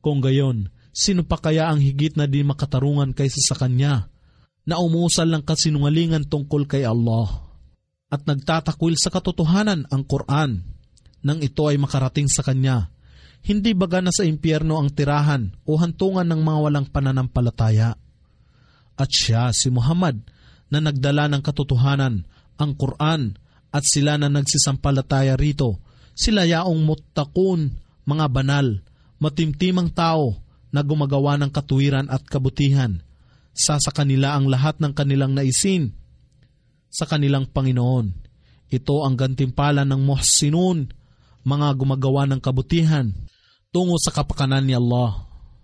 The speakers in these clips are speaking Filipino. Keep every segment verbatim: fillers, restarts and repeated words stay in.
Kung gayon, sino pa kaya ang higit na di makatarungan kaysa sa kanya, na umusal ng kasinungalingan tungkol kay Allah, at nagtatakwil sa katotohanan ang Quran, nang ito ay makarating sa kanya? Hindi baga na sa impyerno ang tirahan o hantungan ng mga walang pananampalataya? At siya, si Muhammad, na nagdala ng katotohanan, ang Quran, at sila na nagsisampalataya rito, sila yaong muttaqun, mga banal, matimtimang tao na gumagawa ng katuwiran at kabutihan. Sa sa kanila ang lahat ng kanilang naisin sa kanilang Panginoon. Ito ang gantimpala ng muhsinun, mga gumagawa ng kabutihan, tungo sa kapakanan ni Allah.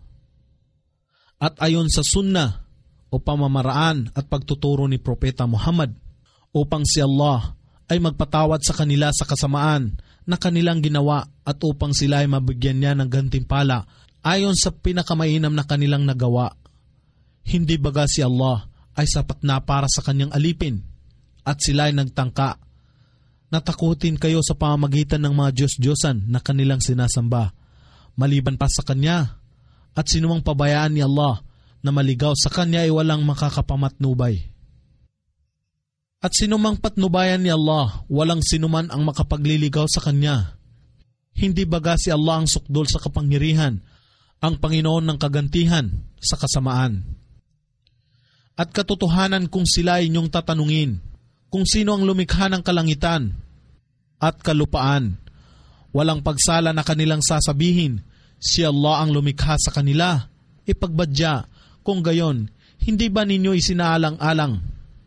At ayon sa sunnah o pamamaraan at pagtuturo ni Propeta Muhammad, upang si Allah ay magpatawad sa kanila sa kasamaan na kanilang ginawa at upang sila ay mabigyan niya ng gantimpala ayon sa pinakamainam na kanilang nagawa. Hindi baga si Allah ay sapat na para sa kanyang alipin at sila ay nagtangka. Natakutin kayo sa pamamagitan ng mga Diyos-Diyosan na kanilang sinasamba, maliban pa sa Kanya, at sinumang pabayaan ni Allah na maligaw sa Kanya ay walang makakapamatnubay. At sinumang patnubayan ni Allah, walang sinuman ang makapagliligaw sa Kanya. Hindi baga si Allah ang sukdol sa kapangyarihan, ang Panginoon ng kagantihan sa kasamaan. At katotohanan kung sila ay inyong tatanungin, kung sino ang lumikha ng kalangitan at kalupaan, walang pagsala na kanilang sasabihin, si Allah ang lumikha sa kanila. Ipagbadya, kung gayon, hindi ba ninyo isinaalang-alang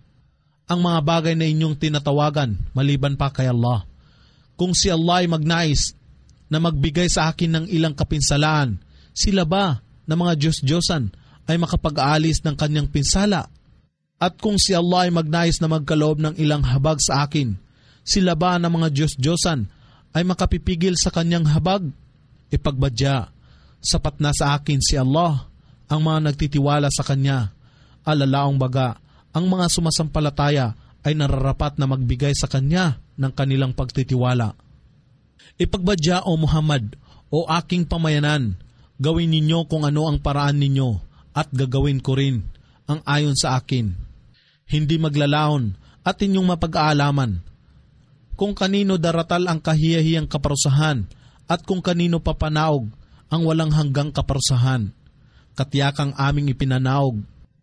ang mga bagay na inyong tinatawagan maliban pa kay Allah? Kung si Allah ay magnais na magbigay sa akin ng ilang kapinsalaan, sila ba na mga Diyos-Diyosan ay makapag-aalis ng kanyang pinsala? At kung si Allah ay magnais na magkaloob ng ilang habag sa akin, sila ba na mga Diyos-Diyosan ay makapipigil sa kanyang habag? Ipagbadya, sapat na sa akin si Allah, ang mga nagtitiwala sa Kanya. Alalaong baga, ang mga sumasampalataya ay nararapat na magbigay sa Kanya ng kanilang pagtitiwala. Ipagbadya, O Muhammad, o aking pamayanan, gawin ninyo kung ano ang paraan ninyo at gagawin ko rin ang ayon sa akin. Hindi maglalaon at inyong mapag-aalaman kung kanino daratal ang kahiyahiyang kaparusahan at kung kanino papanaog ang walang hanggang kaparusahan. Katiyakang aming ipinanaog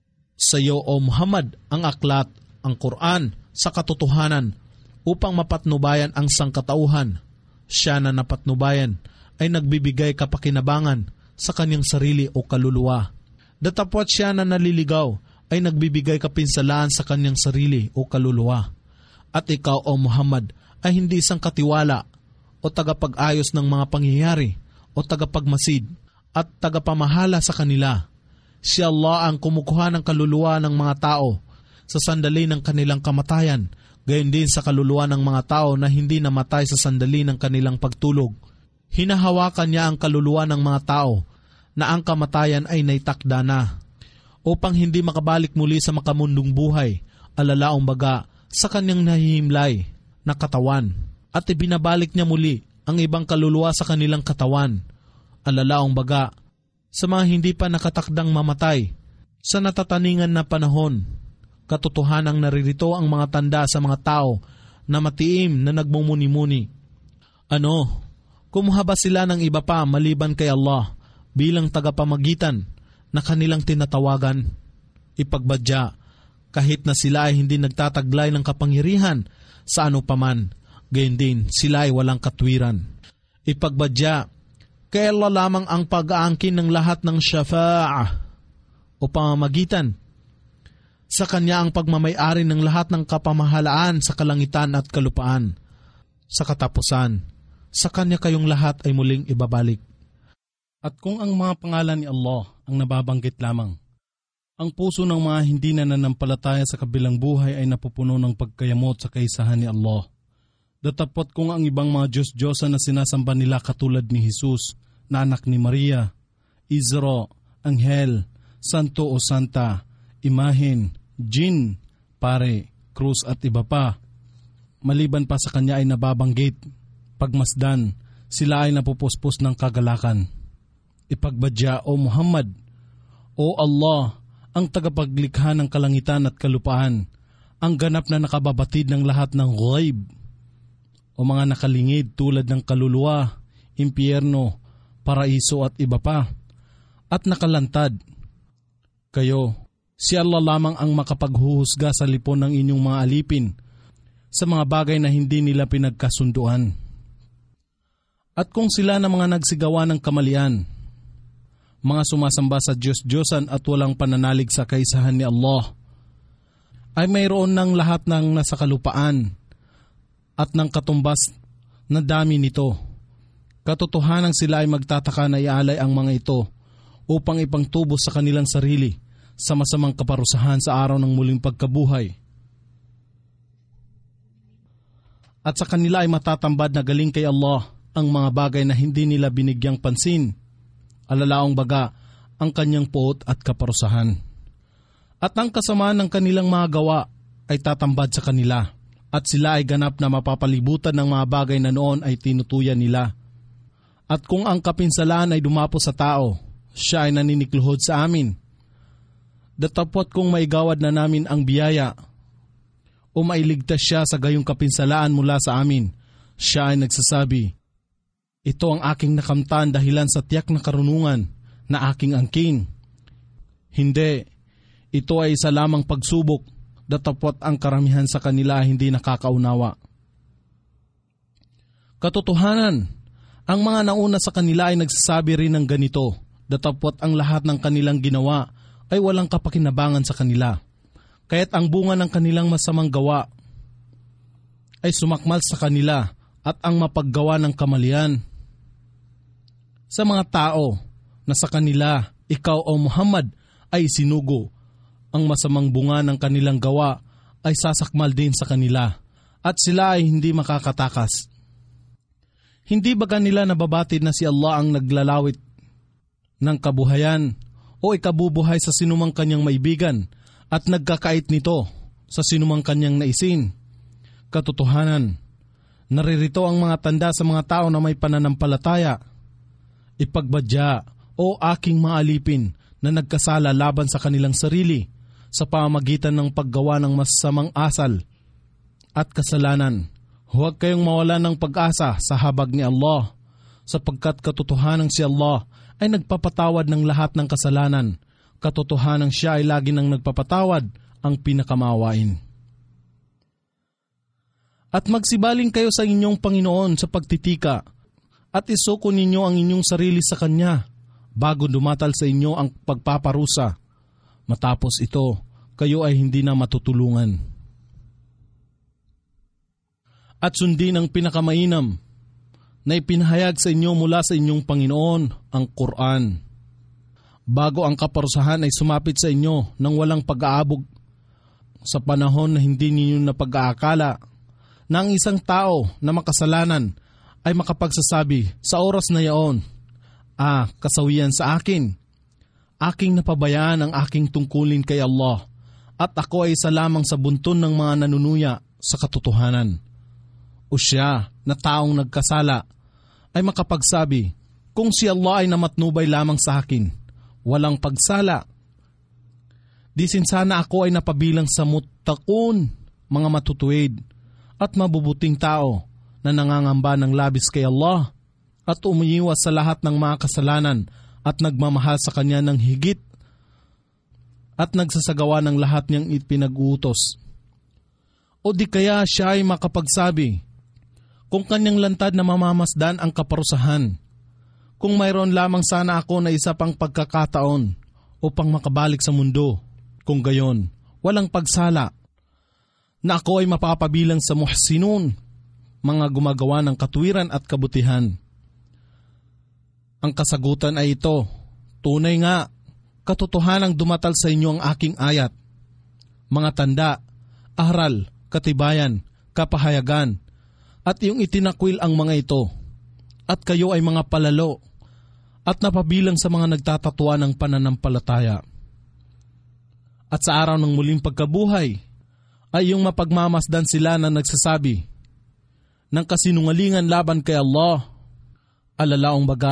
sa iyo, O Muhammad, ang aklat, ang Quran, sa katotohanan upang mapatnubayan ang sangkatauhan. Siya na napatnubayan ay nagbibigay kapakinabangan sa kanyang sarili o kaluluwa. Datapwat siya na naliligaw ay nagbibigay kapinsalaan sa kanyang sarili o kaluluwa. At ikaw, O Muhammad, ay hindi isang katiwala o tagapag-ayos ng mga pangyayari o tagapagmasid at tagapamahala sa kanila. Si Allah ang kumukuha ng kaluluwa ng mga tao sa sandali ng kanilang kamatayan, gayon din sa kaluluwa ng mga tao na hindi namatay sa sandali ng kanilang pagtulog. Hinahawakan niya ang kaluluwa ng mga tao na ang kamatayan ay naitakda na, upang hindi makabalik muli sa makamundong buhay, alalaong baga sa kanyang nahihimlay na katawan, at ibinabalik niya muli ang ibang kaluluwa sa kanilang katawan, alalaong baga sa mga hindi pa nakatakdang mamatay sa natataningan na panahon. Katotohanang naririto ang mga tanda sa mga tao na matiim na nagmumuni-muni. Ano, kumuha ba sila ng iba pa maliban kay Allah bilang tagapamagitan na kanilang tinatawagan? Ipagbadya, kahit na sila ay hindi nagtataglay ng kapangyarihan sa ano paman, gayon din sila ay walang katwiran. Ipagbadya, kay Allah lamang ang pag-aangkin ng lahat ng syafa'ah o pamamagitan. Sa Kanya ang pagmamayari ng lahat ng kapamahalaan sa kalangitan at kalupaan. Sa katapusan, sa Kanya kayong lahat ay muling ibabalik. At kung ang mga pangalan ni Allah ang nababanggit lamang, ang puso ng mga hindi na nanampalataya sa kabilang buhay ay napupuno ng pagkayamot sa kaisahan ni Allah. Datapot kung ang ibang mga Diyos-Diyosan na sinasamba nila katulad ni Jesus, na anak ni Maria, Isra, Anghel, Santo o Santa, Imahen, Jin, Pare, Krus at iba pa, maliban pa sa Kanya ay nababanggit, pagmasdan, sila ay napupuspos ng kagalakan. Ipagbadya, O Muhammad, O Allah, ang tagapaglikha ng kalangitan at kalupaan, ang ganap na nakababatid ng lahat ng ghaib, o mga nakalingid tulad ng kaluluwa, impyerno, paraiso at iba pa, at nakalantad. Kayo, si Allah lamang ang makapaghuhusga sa lipon ng inyong mga alipin sa mga bagay na hindi nila pinagkasunduan. At kung sila na mga nagsigawa ng kamalian, mga sumasamba sa Diyos-Diyosan at walang pananalig sa kaisahan ni Allah, ay mayroon ng lahat ng nasa kalupaan at ng katumbas na dami nito. Katotohanan sila ay magtataka na ialay ang mga ito upang ipangtubos sa kanilang sarili sa masamang kaparusahan sa araw ng muling pagkabuhay. At sa kanila ay matatambad na galing kay Allah ang mga bagay na hindi nila binigyang pansin, alalaong baga ang kanyang puot at kaparusahan. At ang kasamaan ng kanilang mga gawa ay tatambad sa kanila, at sila ay ganap na mapapalibutan ng mga bagay na noon ay tinutuyan nila. At kung ang kapinsalaan ay dumapo sa tao, siya ay naninikluhod sa amin. Datapot kung maigawad na namin ang biyaya, o mailigtas siya sa gayong kapinsalaan mula sa amin, siya ay nagsasabi, ito ang aking nakamtan dahilan sa tiyak na karunungan na aking angkin. Hindi, ito ay isa lamang pagsubok, datapot ang karamihan sa kanila hindi nakakaunawa. Katotohanan, ang mga nauna sa kanila ay nagsasabi rin ng ganito, datapot ang lahat ng kanilang ginawa ay walang kapakinabangan sa kanila. Kaya't ang bunga ng kanilang masamang gawa ay sumakmal sa kanila at ang mapaggawa ng kamalian. Sa mga tao na sa kanila, ikaw o Muhammad ay sinugo, ang masamang bunga ng kanilang gawa ay sasakmal din sa kanila at sila ay hindi makakatakas. Hindi ba kanila nababatid na si Allah ang naglalawit ng kabuhayan o ikabubuhay sa sinumang kanyang maibigan at nagkakait nito sa sinumang kanyang naisin? Katotohanan, naririto ang mga tanda sa mga tao na may pananampalataya. Ipagbadya, o aking mga alipin na nagkasala laban sa kanilang sarili sa pamamagitan ng paggawa ng masamang asal at kasalanan. Huwag kayong mawalan ng pag-asa sa habag ni Allah, sapagkat katotohanan si Allah ay nagpapatawad ng lahat ng kasalanan. Katotohanan siya ay lagi nang nagpapatawad, ang pinakamawain. At magsibaling kayo sa inyong Panginoon sa pagtitika, at isuko ninyo ang inyong sarili sa Kanya, bago dumatal sa inyo ang pagpaparusa. Matapos ito, kayo ay hindi na matutulungan. At sundin ang pinakamainam na ipinahayag sa inyo mula sa inyong Panginoon, ang Quran, bago ang kaparusahan ay sumapit sa inyo nang walang pag-aabog sa panahon na hindi ninyo napag-aakala na ang isang tao na makasalanan ay makapagsasabi sa oras na yaon, ah, kasawian sa akin. Aking napabayaan ang aking tungkulin kay Allah at ako ay isa lamang sa bunton ng mga nanunuya sa katotohanan. O siya na taong nagkasala ay makapagsabi, kung si Allah ay namatnubay lamang sa akin, walang pagsala. Disin sana ako ay napabilang sa muttaqun, mga matutuwid at mabubuting tao na nangangamba ng labis kay Allah at umiiwas sa lahat ng mga kasalanan at nagmamahal sa Kanya ng higit at nagsasagawa ng lahat niyang ipinag-uutos. O di kaya siya ay makapagsabi, kung kanyang lantad na mamamasdan ang kaparusahan, kung mayroon lamang sana ako na isa pang pagkakataon upang makabalik sa mundo, kung gayon, walang pagsala, na ako ay mapapabilang sa muhsinun, mga gumagawa ng katuwiran at kabutihan. Ang kasagutan ay ito, tunay nga, katotohanang dumatal sa inyo ang aking ayat, mga tanda, aral, katibayan, kapahayagan, at iyong itinakwil ang mga ito, at kayo ay mga palalo, at napabilang sa mga nagtatatwa ng pananampalataya. At sa araw ng muling pagkabuhay, ay iyong mapagmamasdan sila na nagsasabi ng kasinungalingan laban kay Allah, alalaong baga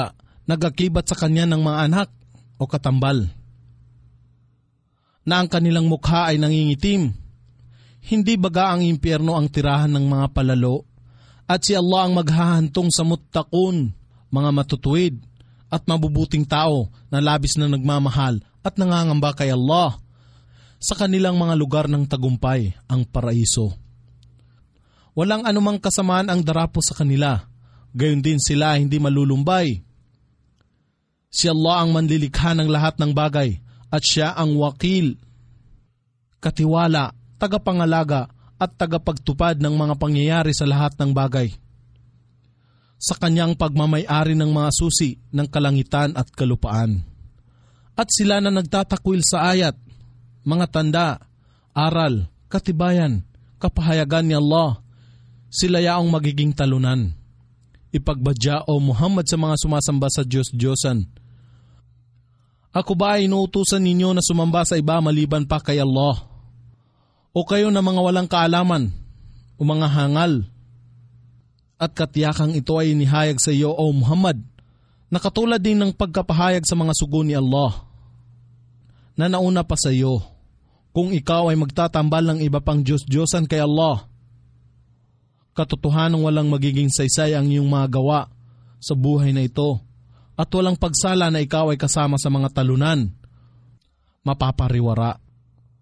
nagakibat sa kanya ng mga anak o katambal, na ang kanilang mukha ay nangingitim. Hindi baga ang impyerno ang tirahan ng mga palalo, at si Allah ang maghahantong sa muttaqun, mga matutuwid at mabubuting tao na labis na nagmamahal at nangangamba kay Allah, sa kanilang mga lugar ng tagumpay, ang paraiso. Walang anumang kasamaan ang darapo sa kanila, gayon din sila hindi malulumbay. Si Allah ang manlilikha ng lahat ng bagay at siya ang wakil, katiwala, tagapangalaga at tagapagtupad ng mga pangyayari sa lahat ng bagay. Sa kanyang pagmamay-ari ng mga susi ng kalangitan at kalupaan. At sila na nagtatakwil sa ayat, mga tanda, aral, katibayan, kapahayagan ni Allah, sila yaong magiging talunan. Ipagbadya o Muhammad sa mga sumasamba sa Diyos-Diyosan. Ako ba ay inuutusan ninyo na sumamba sa iba maliban pa kay Allah? O kayo na mga walang kaalaman o mga hangal? At katiyakang ito ay inihayag sa iyo o Muhammad, na katulad din ng pagkapahayag sa mga sugo ni Allah, na nauna pa sa iyo, kung ikaw ay magtatambal ng iba pang Diyos-Diyosan kay Allah. Katotohanang walang magiging saysay ang iyong mga gawa sa buhay na ito, at walang pagsala na ikaw ay kasama sa mga talunan, mapapariwara.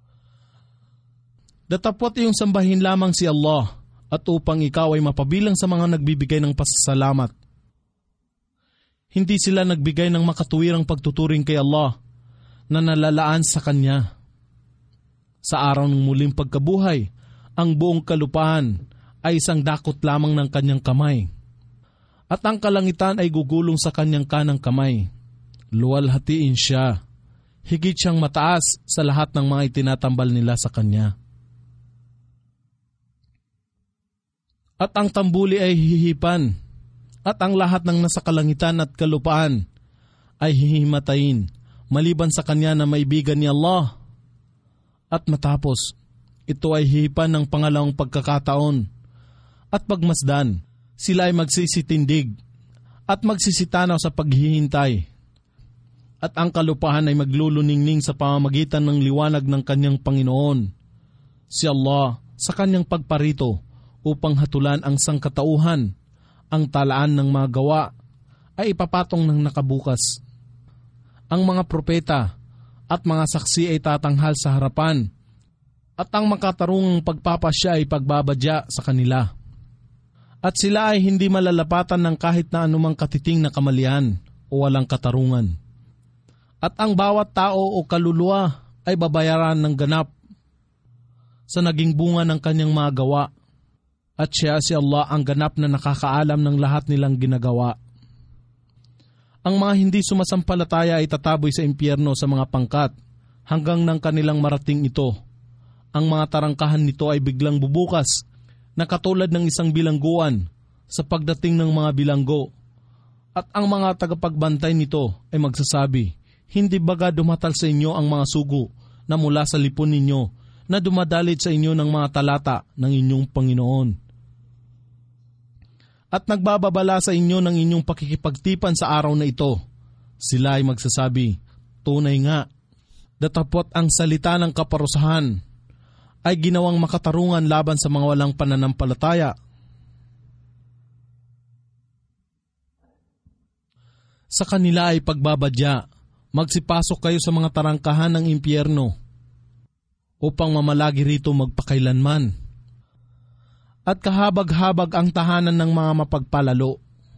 Datapwat iyong sambahin lamang si Allah, at upang ikaw ay mapabilang sa mga nagbibigay ng pasasalamat. Hindi sila nagbigay ng makatuwirang pagtuturing kay Allah na nalalaan sa Kanya. Sa araw ng muling pagkabuhay, ang buong kalupaan ay isang dakot lamang ng Kanyang kamay. At ang kalangitan ay gugulong sa Kanyang kanang kamay. Luwalhatiin siya. Higit siyang mataas sa lahat ng mga itinatambal nila sa Kanya. At ang tambuli ay hihipan, at ang lahat ng nasa kalangitan at kalupaan ay hihimatayin, maliban sa Kanya na maibigan ni Allah. At matapos, ito ay hihipan ng pangalawang pagkakataon, at pagmasdan, sila ay magsisitindig at magsisitanaw sa paghihintay. At ang kalupaan ay magluluningning sa pamamagitan ng liwanag ng Kanyang Panginoon, si Allah, sa Kanyang pagparito upang hatulan ang sangkatauhan. Ang talaan ng mga gawa ay ipapatong ng nakabukas. Ang mga propeta at mga saksi ay tatanghal sa harapan, at ang makatarungang pagpapasya ay pagbabadya sa kanila. At sila ay hindi malalapatan ng kahit na anumang katiting na kamalian o walang katarungan. At ang bawat tao o kaluluwa ay babayaran ng ganap sa naging bunga ng kanyang mga gawa. At siya si Allah ang ganap na nakakaalam ng lahat nilang ginagawa. Ang mga hindi sumasampalataya ay tataboy sa impyerno sa mga pangkat hanggang nang kanilang marating ito. Ang mga tarangkahan nito ay biglang bubukas na katulad ng isang bilangguan sa pagdating ng mga bilanggo. At ang mga tagapagbantay nito ay magsasabi, hindi baga dumatal sa inyo ang mga sugo na mula sa lipon ninyo na dumadalit sa inyo ng mga talata ng inyong Panginoon. At nagbababala sa inyo ng inyong pakikipagtipan sa araw na ito. Sila ay magsasabi, tunay nga, datapwat ang salita ng kaparusahan ay ginawang makatarungan laban sa mga walang pananampalataya. Sa kanila ay pagbabadya, magsipasok kayo sa mga tarangkahan ng impyerno upang mamalagi rito magpakailanman. At kahabag-habag ang tahanan ng mga mapagpalalo.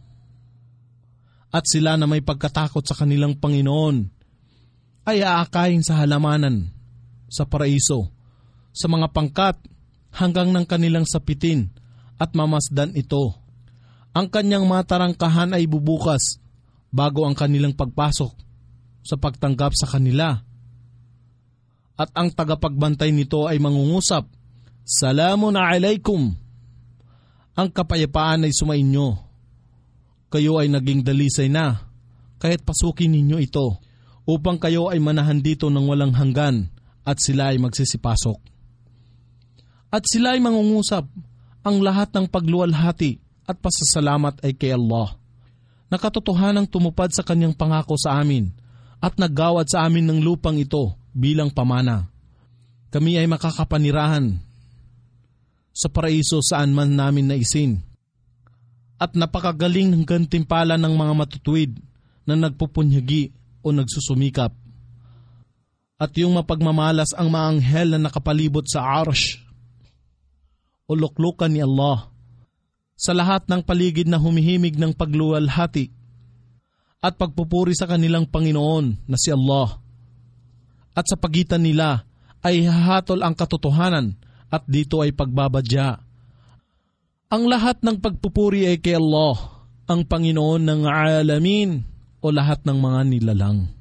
At sila na may pagkatakot sa kanilang Panginoon ay aakayin sa halamanan, sa paraiso, sa mga pangkat hanggang ng kanilang sapitin at mamasdan ito. Ang kanyang mga tarangkahan ay bubukas bago ang kanilang pagpasok sa pagtanggap sa kanila. At ang tagapagbantay nito ay mangungusap, Salamun alaikum. Ang kapayapaan ay sumainyo. Kayo ay naging dalisay na, kaya't pasukin ninyo ito, upang kayo ay manahan dito ng walang hanggan, at sila ay magsisipasok. At sila ay mangungusap, ang lahat ng pagluwalhati at pasasalamat ay kay Allah, na katotohanang tumupad sa kanyang pangako sa amin at naggawad sa amin ng lupang ito bilang pamana. Kami ay makakapanirahan sa paraiso saan man namin naisin. At napakagaling ng gantimpala ng mga matutuwid na nagpupunyagi o nagsusumikap. At yung mapagmamalas ang mga anghel na nakapalibot sa arsh o luklukan ni Allah sa lahat ng paligid na humihimig ng pagluwalhati at pagpupuri sa kanilang Panginoon na si Allah. At sa pagitan nila ay hahatol ang katotohanan at dito ay pagbabadya. Ang lahat ng pagpupuri ay kay Allah, ang Panginoon ng alamin o lahat ng mga nilalang.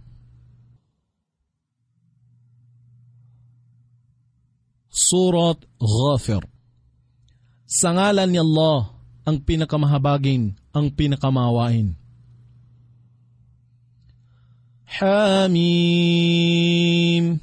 Surat Ghafir. Sa ngalan ni Allah, ang pinakamahabagin, ang pinakamawain. Hamim.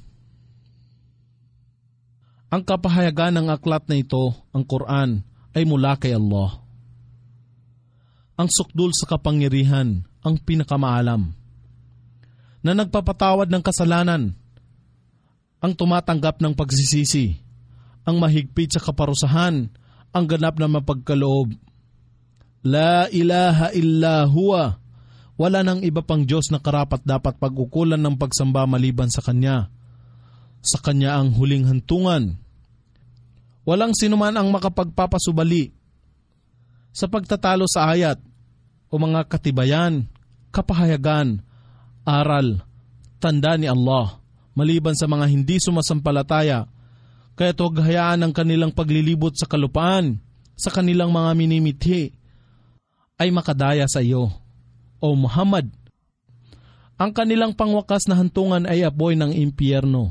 Ang kapahayagan ng aklat na ito, ang Quran, ay mula kay Allah. Ang sukdul sa kapangyarihan, ang pinakamaalam, na nagpapatawad ng kasalanan, ang tumatanggap ng pagsisisi, ang mahigpit sa kaparusahan, ang ganap na mapagkaloob. La ilaha illa huwa. Wala nang iba pang Diyos na karapat dapat pag-ukulan ng pagsamba maliban sa Kanya. Sa Kanya ang huling hantungan. Walang sinuman ang makapagpapasubali sa pagtatalo sa ayat o mga katibayan, kapahayagan, aral, tanda ni Allah, maliban sa mga hindi sumasampalataya, kaya't huwag hayaan ang kanilang paglilibot sa kalupaan, sa kanilang mga minimithi, ay makadaya sa iyo, O Muhammad. Ang kanilang pangwakas na hantungan ay apoy ng impyerno.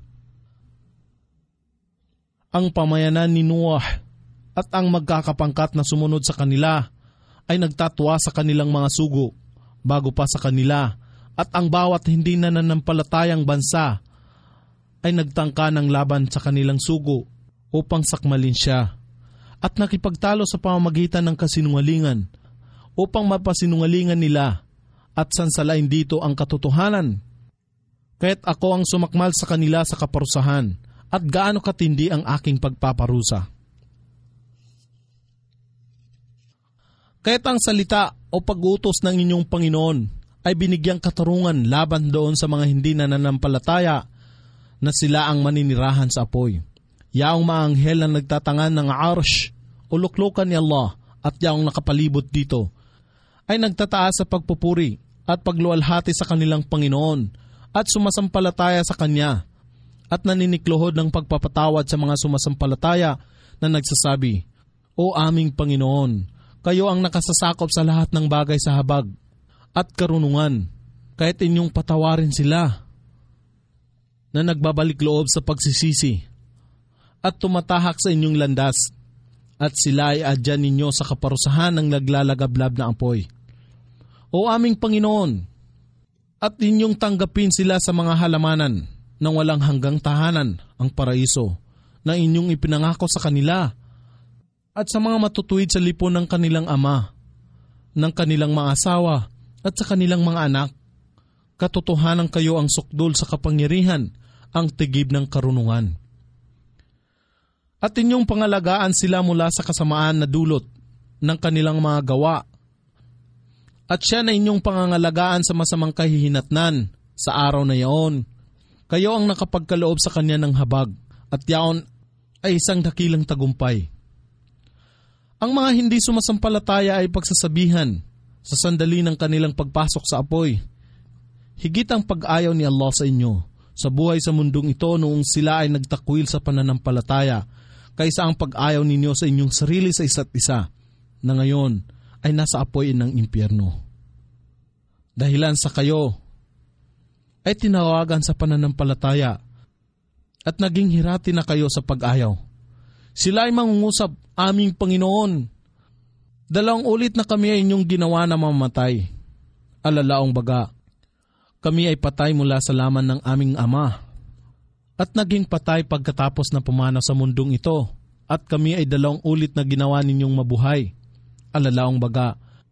Ang pamayanan ni Nuh at ang magkakapangkat na sumunod sa kanila ay nagtatwa sa kanilang mga sugo bago pa sa kanila, at ang bawat hindi nananampalatayang bansa ay nagtangka ng laban sa kanilang sugo upang sakmalin siya at nakipagtalo sa pamamagitan ng kasinungalingan upang mapasinungalingan nila at sansalain dito ang katotohanan. Kaya't ako ang sumakmal sa kanila sa kaparusahan at gaano katindi ang aking pagpaparusa. Kaya't ang salita o pag-utos ng inyong Panginoon ay binigyang katarungan laban doon sa mga hindi nananampalataya na sila ang maninirahan sa apoy. Yaong mga anghel na nagtatangan ng arsh o luklukan ni Allah at yaong nakapalibot dito ay nagtataas sa pagpupuri at pagluwalhati sa kanilang Panginoon at sumasampalataya sa Kanya at naninikluhod ng pagpapatawad sa mga sumasampalataya na nagsasabi, O aming Panginoon, kayo ang nakasasakop sa lahat ng bagay sa habag at karunungan, kahit inyong patawarin sila na nagbabalik loob sa pagsisisi at tumatahak sa inyong landas at sila ay adyan ninyo sa kaparusahan ng naglalagablab na apoy. O aming Panginoon, at inyong tanggapin sila sa mga halamanan ng walang hanggang tahanan, ang paraiso, na inyong ipinangako sa kanila at sa mga matutuwid sa lipon ng kanilang ama, ng kanilang mga asawa at sa kanilang mga anak. Katotohanan kayo ang sukdul sa kapangyarihan, ang tigib ng karunungan. At inyong pangalagaan sila mula sa kasamaan na dulot ng kanilang mga gawa. At siya na inyong pangangalagaan sa masamang kahihinatnan sa araw na yaon. Kayo ang nakapagkaloob sa kanya ng habag at yaon ay isang dakilang tagumpay. Ang mga hindi sumasampalataya ay pagsasabihan sa sandali ng kanilang pagpasok sa apoy. Higit ang pag-ayaw ni Allah sa inyo sa buhay sa mundong ito noong sila ay nagtakwil sa pananampalataya kaysa ang pag-ayaw ninyo sa inyong sarili sa isa't isa na ngayon ay nasa apoy ng impyerno. Dahilan sa kayo ay tinawagan sa pananampalataya at naging hirati na kayo sa pag-ayaw. Sila ay mangungusap, aming Panginoon, dalawang ulit na kami ay inyong ginawa na mamatay. Alalaong baga, kami ay patay mula sa laman ng aming ama at naging patay pagkatapos na pumanaw sa mundong ito at kami ay dalawang ulit na ginawa ninyong mabuhay. Alalaong baga,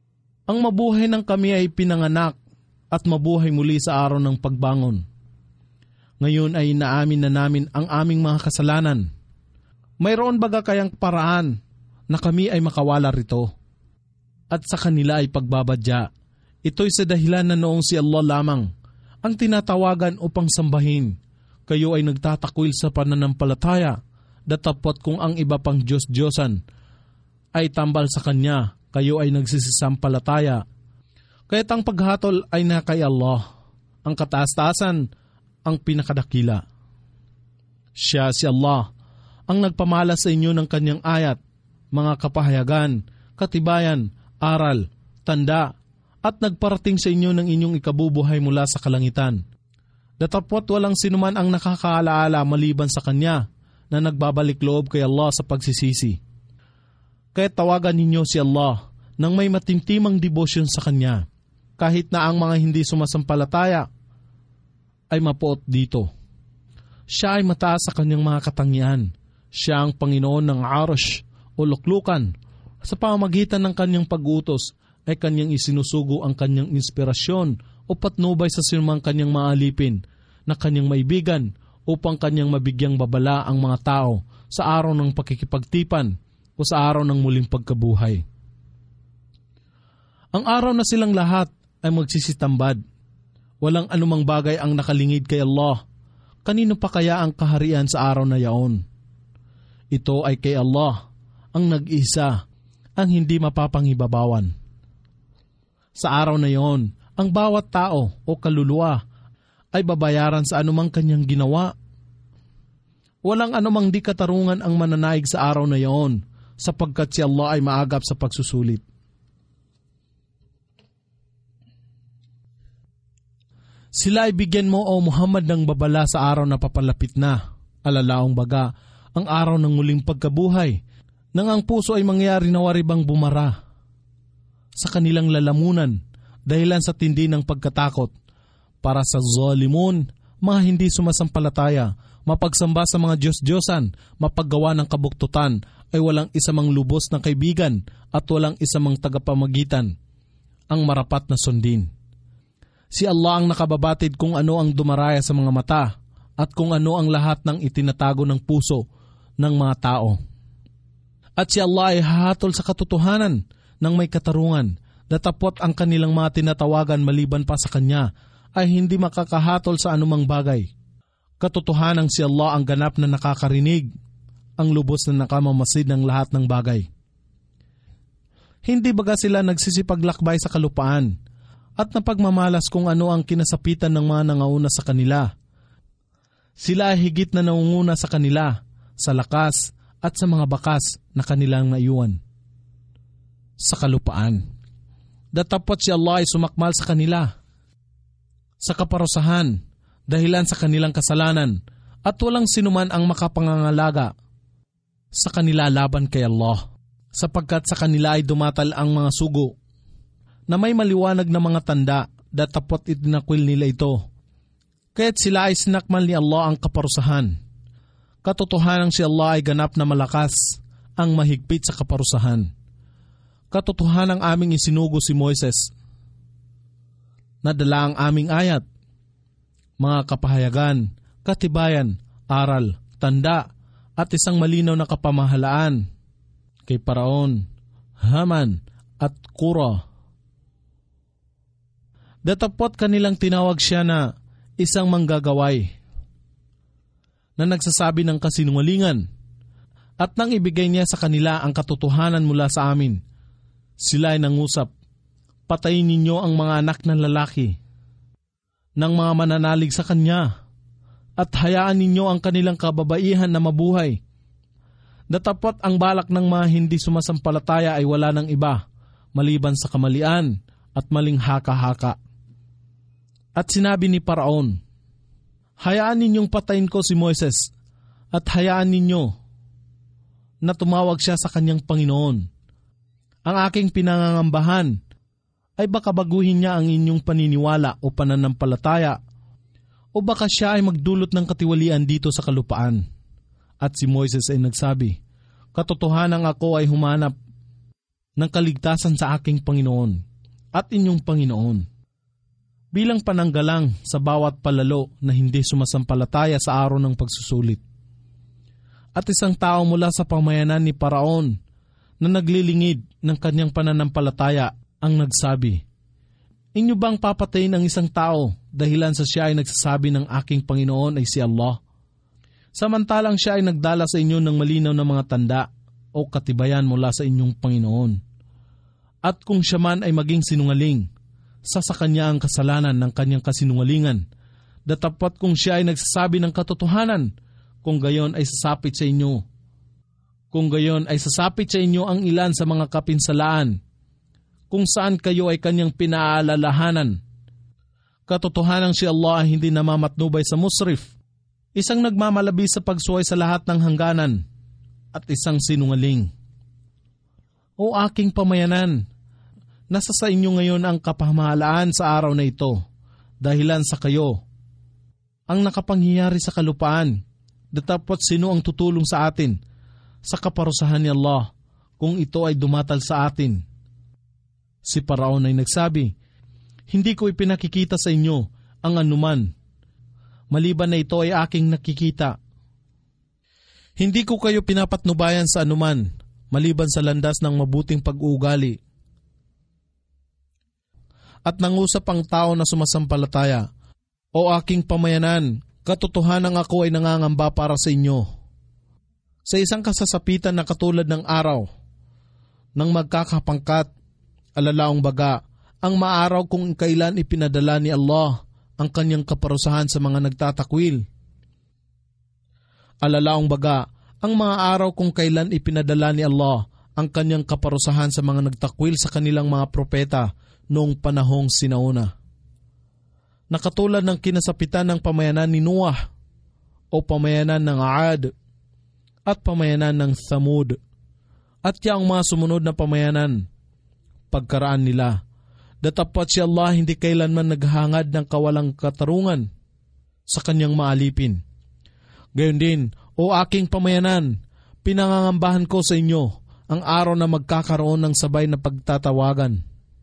Ang mabuhay ng kami ay pinanganak at mabuhay muli sa araw ng pagbangon. Ngayon ay inaamin na namin ang aming mga kasalanan. Mayroon baga kayang paraan na kami ay makawala rito? At sa kanila ay pagbabadya. Ito'y sa dahilan na noong si Allah lamang ang tinatawagan upang sambahin. Kayo ay nagtatakwil sa pananampalataya, datapot kung ang iba pang Diyos-Diyosan ay tambal sa Kanya, kayo ay nagsisisampalataya. Kaya't ang paghatol ay na kay Allah, ang kataas-taasan, ang pinakadakila. Siya si Allah, ang nagpamalas sa inyo ng Kanyang ayat, mga kapahayagan, katibayan, aral, tanda, at nagparating sa inyo ng inyong ikabubuhay mula sa kalangitan. Datapot walang sinuman ang nakakaalaala maliban sa Kanya na nagbabalik loob kay Allah sa pagsisisi. Kaya tawagan ninyo si Allah nang may matimtimang debosyon sa Kanya, kahit na ang mga hindi sumasampalataya ay mapuot dito. Siya ay mataas sa Kanyang mga katangian. Siya ang Panginoon ng Arush o luklukan. Sa pamamagitan ng Kanyang pag-utos ay Kanyang isinusugo ang Kanyang inspirasyon o patnubay sa sinumang Kanyang maalipin na Kanyang maibigan upang Kanyang mabigyang babala ang mga tao sa araw ng pakikipagtipan o sa araw ng muling pagkabuhay. Ang araw na silang lahat ay magsisitambad. Walang anumang bagay ang nakalingid kay Allah. Kanino pa kaya ang kaharian sa araw na yaon? Ito ay kay Allah, ang nag-isa, ang hindi mapapangibabawan. Sa araw na yon, ang bawat tao o kaluluwa ay babayaran sa anumang kanyang ginawa. Walang anumang di katarungan ang mananaig sa araw na yon, sapagkat si Allah ay maagap sa pagsusulit. Sila ay bigyan mo o Muhammad ng babala sa araw na papalapit na, alalaong baga, ang araw ng muling pagkabuhay, nang ang puso ay mangyari na waribang bumara sa kanilang lalamunan dahilan sa tindi ng pagkatakot. Para sa zalimun, mga hindi sumasampalataya, mapagsamba sa mga Diyos-Diyosan, mapaggawa ng kabuktutan, ay walang isamang lubos na kaibigan at walang isamang tagapamagitan, ang marapat na sundin. Si Allah ang nakababatid kung ano ang dumaraya sa mga mata at kung ano ang lahat ng itinatago ng puso ng mga tao. At si Allah ay hahatol sa katotohanan ng may katarungan, datapot ang kanilang mga tinatawagan maliban pa sa Kanya ay hindi makakahatol sa anumang bagay. Katotohanan si Allah ang ganap na nakakarinig, ang lubos na nakamamasid ng lahat ng bagay. Hindi baga sila nagsisipaglakbay sa kalupaan at napagmamalas kung ano ang kinasapitan ng mga nangauna sa kanila. Sila ay higit na nangunguna sa kanila, sa lakas at sa mga bakas na kanilang naiwan sa kalupaan. Datapot si Allah ay sumakmal sa kanila sa kaparusahan dahilan sa kanilang kasalanan at walang sinuman ang makapangangalaga sa kanila laban kay Allah, sapagkat sa kanila ay dumatal ang mga sugo na may maliwanag na mga tanda, datapot itinakwil nila ito. Kaya't sila ay sinakmal ni Allah ang kaparusahan. Katotohanan si Allah ay ganap na malakas, ang mahigpit sa kaparusahan. Katotohanan ang aming isinugo si Moises. Nadala ang aming ayat, mga kapahayagan, katibayan, aral, tanda, at isang malinaw na kapamahalaan kay Paraon, Haman, at Kura. Datapot kanilang tinawag siya na isang manggagaway na nagsasabi ng kasinungalingan at nang ibigay niya sa kanila ang katotohanan mula sa amin, sila ay nangusap, patayin ninyo ang mga anak ng lalaki ng mga mananalig sa Kanya at hayaan ninyo ang kanilang kababaihan na mabuhay. Datapot ang balak ng mga hindi sumasampalataya ay wala ng iba maliban sa kamalian at maling haka-haka. At sinabi ni Paraon, hayaan ninyong patayin ko si Moises at hayaan ninyo na tumawag siya sa kanyang Panginoon. Ang aking pinangangambahan ay baka baguhin niya ang inyong paniniwala o pananampalataya o baka siya ay magdulot ng katiwalian dito sa kalupaan. At si Moises ay nagsabi, katotohanan ako ay humanap ng kaligtasan sa aking Panginoon. at inyong Panginoon. Bilang pananggalang sa bawat palalo na hindi sumasampalataya sa araw ng pagsusulit. At isang tao mula sa pamayanan ni Paraon na naglilingid ng kanyang pananampalataya ang nagsabi, "Inyo bang papatayin ang isang tao dahilan sa siya ay nagsasabi ng aking Panginoon ay si Allah? Samantalang siya ay nagdala sa inyo ng malinaw na mga tanda o katibayan mula sa inyong Panginoon. At kung siya man ay maging sinungaling, sa sa kanya ang kasalanan ng kanyang kasinungalingan, datapwat kung siya ay nagsasabi ng katotohanan, kung gayon ay sasapit sa inyo. Kung gayon ay sasapit sa inyo ang ilan sa mga kapinsalaan, kung saan kayo ay kanyang pinaalalahanan. Katotohanan si Allah ay hindi namamatnubay sa musrif, isang nagmamalabi sa pagsuway sa lahat ng hangganan, at isang sinungaling. O aking pamayanan, nasa sa inyo ngayon ang kapamahalaan sa araw na ito, dahilan sa kayo. Ang nakapangyayari sa kalupaan, datapwat sino ang tutulong sa atin sa kaparusahan ni Allah kung ito ay dumatal sa atin. Si Paraon ay nagsabi, hindi ko ipinakikita sa inyo ang anuman, maliban na ito ay aking nakikita. Hindi ko kayo pinapatnubayan sa anuman, maliban sa landas ng mabuting pag-uugali. At nangusap ang tao na sumasampalataya, O aking pamayanan, katotohanan ako ay nangangamba para sa inyo. Sa isang kasasapitan na katulad ng araw, nang magkakapangkat, alalaong baga, ang maaraw kung kailan ipinadala ni Allah ang kanyang kaparusahan sa mga nagtatakwil. Alalaong baga, ang mga araw kung kailan ipinadala ni Allah ang kanyang kaparusahan sa mga nagtakwil sa kanilang mga propeta noong panahong sinauna. Nakatulad ng kinasapitan ng pamayanan ni Noah o pamayanan ng Aad at pamayanan ng Thamud at yang mga sumunod na pamayanan pagkaraan nila. Datapwat si Allah hindi kailanman naghangad ng kawalang katarungan sa kanyang maalipin. Gayon din, o aking pamayanan, pinangangambahan ko sa inyo ang araw na magkakaroon ng sabay na pagtatawagan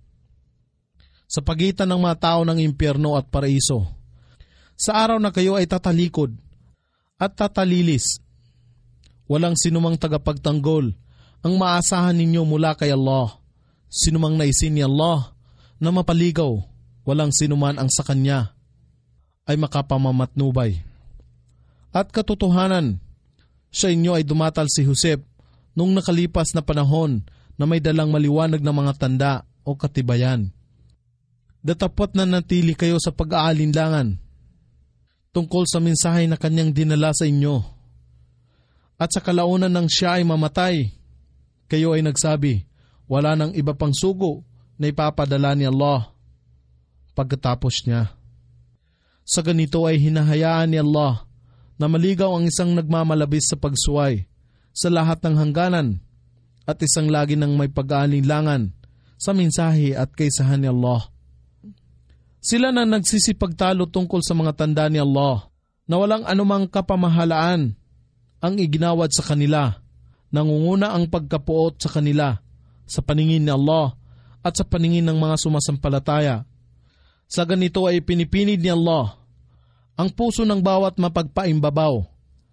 sa pagitan ng mga tao ng impyerno at paraiso. Sa araw na kayo ay tatalikod at tatalilis, walang sinumang tagapagtanggol ang maasahan ninyo mula kay Allah. Sinumang naisin ni Allah na mapaligaw, walang sinuman ang sa kanya ay makapamamatnubay. At katotohanan, sa inyo ay dumatal si Josep nung nakalipas na panahon na may dalang maliwanag na mga tanda o katibayan. Datapwat na natili kayo sa pag-aalinlangan tungkol sa mensahe na kanyang dinala sa inyo. At sa kalaunan ng siya ay mamatay, kayo ay nagsabi, wala nang iba pang sugo na ipapadala ni Allah pagkatapos niya. Sa ganito ay hinahayaan ni Allah na maligaw ang isang nagmamalabis sa pagsuway sa lahat ng hangganan at isang lagi ng may pag-aalinlangan sa mensahe at kaysahan ni Allah. Sila na nagsisipagtalo tungkol sa mga tanda ni Allah na walang anumang kapamahalaan ang iginawad sa kanila, nangunguna ang pagkapuot sa kanila sa paningin ni Allah at sa paningin ng mga sumasampalataya. Sa ganito ay pinipinid ni Allah ang puso ng bawat mapagpaimbabaw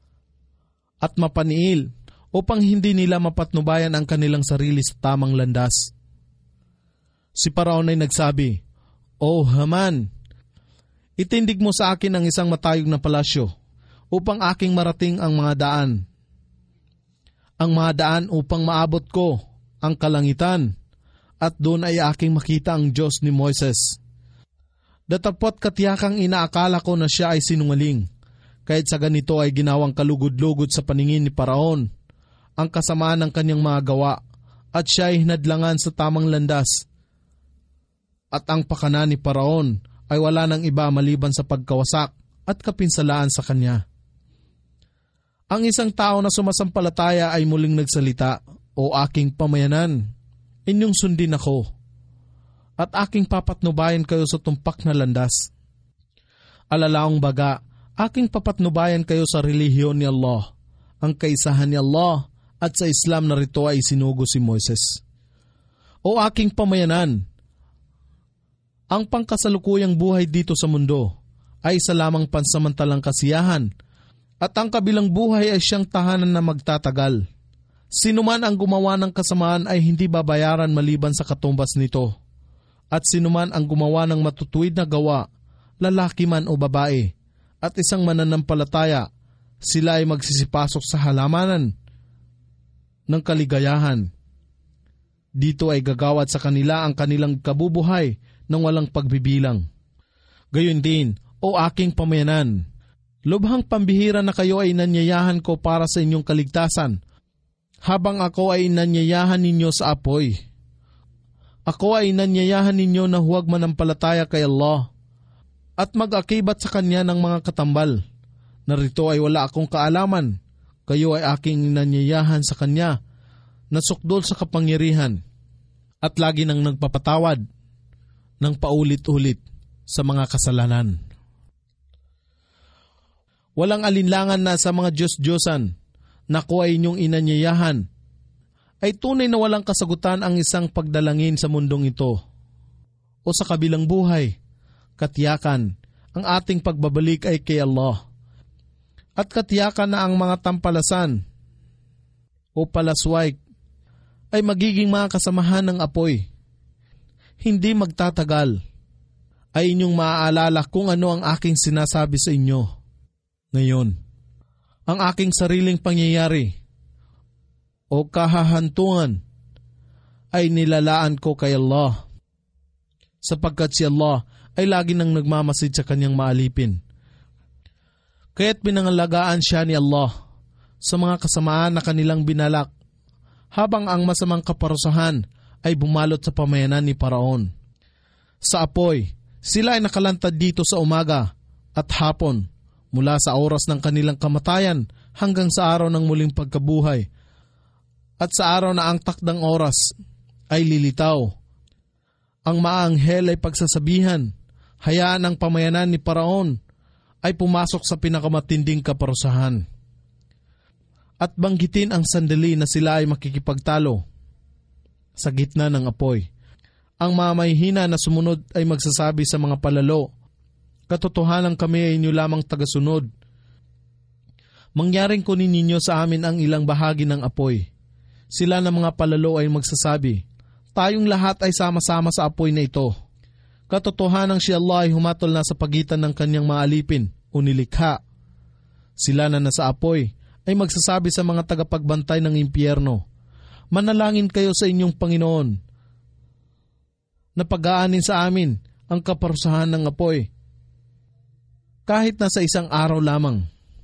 at mapaniil upang hindi nila mapatnubayan ang kanilang sarili sa tamang landas. Si Paraon ay nagsabi, O Haman, itindig mo sa akin ang isang matayog na palasyo upang aking marating ang mga daan. Ang mga daan upang maabot ko ang kalangitan at doon ay aking makita ang Diyos ni Moises. Datapwat katiyakang inaakala ko na siya ay sinungaling, kahit sa ganito ay ginawang kalugod-lugod sa paningin ni Paraon ang kasamaan ng kanyang mga gawa at siya ay hinadlangan sa tamang landas. At ang pakana ni Paraon ay wala nang iba maliban sa pagkawasak at kapinsalaan sa kanya. Ang isang tao na sumasampalataya ay muling nagsalita, O aking pamayanan, inyong sundin ako, at aking papatnubayan kayo sa tumpak na landas. Alalaong baga, aking papatnubayan kayo sa relihiyon ni Allah, ang kaisahan ni Allah, at sa Islam na rito ay sinugo si Moises. O aking pamayanan, Ang pangkasalukuyang buhay dito sa mundo ay isa lamang pansamantalang kasiyahan at ang kabilang buhay ay siyang tahanan na magtatagal. Sino man ang gumawa ng kasamaan ay hindi babayaran maliban sa katumbas nito. At sino man ang gumawa ng matutuwid na gawa, lalaki man o babae, at isang mananampalataya, sila ay magsisipasok sa halamanan ng kaligayahan. Dito ay gagawad sa kanila ang kanilang kabubuhay ng walang pagbibilang. Gayon din, o aking pamayanan, lubhang pambihira na kayo ay nanyayahan ko para sa inyong kaligtasan, habang ako ay nanyayahan ninyo sa apoy. Ako ay nanyayahan ninyo na huwag manampalataya kay Allah at mag-akibat sa Kanya ng mga katambal. Narito ay wala akong kaalaman, kayo ay aking nanyayahan sa Kanya na sukdol sa kapangyarihan at lagi nang nagpapatawad ng paulit-ulit sa mga kasalanan. Walang alinlangan na sa mga Diyos-Diyosan na ko ay inyong inanyayahan ay tunay na walang kasagutan ang isang pagdalangin sa mundong ito o sa kabilang buhay. Katiyakan, ang ating pagbabalik ay kay Allah. At katiyakan na ang mga tampalasan o palasway ay magiging mga kasamahan ng apoy. Hindi magtatagal ay inyong maaalala kung ano ang aking sinasabi sa inyo. Ngayon, ang aking sariling pangyayari o kahahantungan ay nilalaan ko kay Allah, sapagkat si Allah ay lagi nang nagmamasid sa kanyang maalipin. Kaya't pinangalagaan siya ni Allah sa mga kasamaan na kanilang binalak, habang ang masamang kaparusahan ay bumalot sa pamayanan ni Paraon. Sa apoy, sila ay nakalantad dito sa umaga at hapon, mula sa oras ng kanilang kamatayan hanggang sa araw ng muling pagkabuhay. At sa araw na ang takdang oras ay lilitaw, ang maanghel ay pagsasabihan, hayaan ang pamayanan ni Paraon ay pumasok sa pinakamatinding kaparusahan. At banggitin ang sandali na sila ay makikipagtalo sa gitna ng apoy. Ang mamayhina na sumunod ay magsasabi sa mga palalo, katotohanan kami ay inyo lamang tagasunod. Mangyaring kunin ninyo sa amin ang ilang bahagi ng apoy. Sila na mga palalo ay magsasabi, tayong lahat ay sama-sama sa apoy na ito. Katotohanan si Allah ay humatol na sa pagitan ng kanyang maalipin o nilikha. Sila na nasa apoy ay magsasabi sa mga tagapagbantay ng impyerno, manalangin kayo sa inyong Panginoon na pag-aanin sa amin ang kaparusahan ng apoy, kahit na sa isang araw lamang.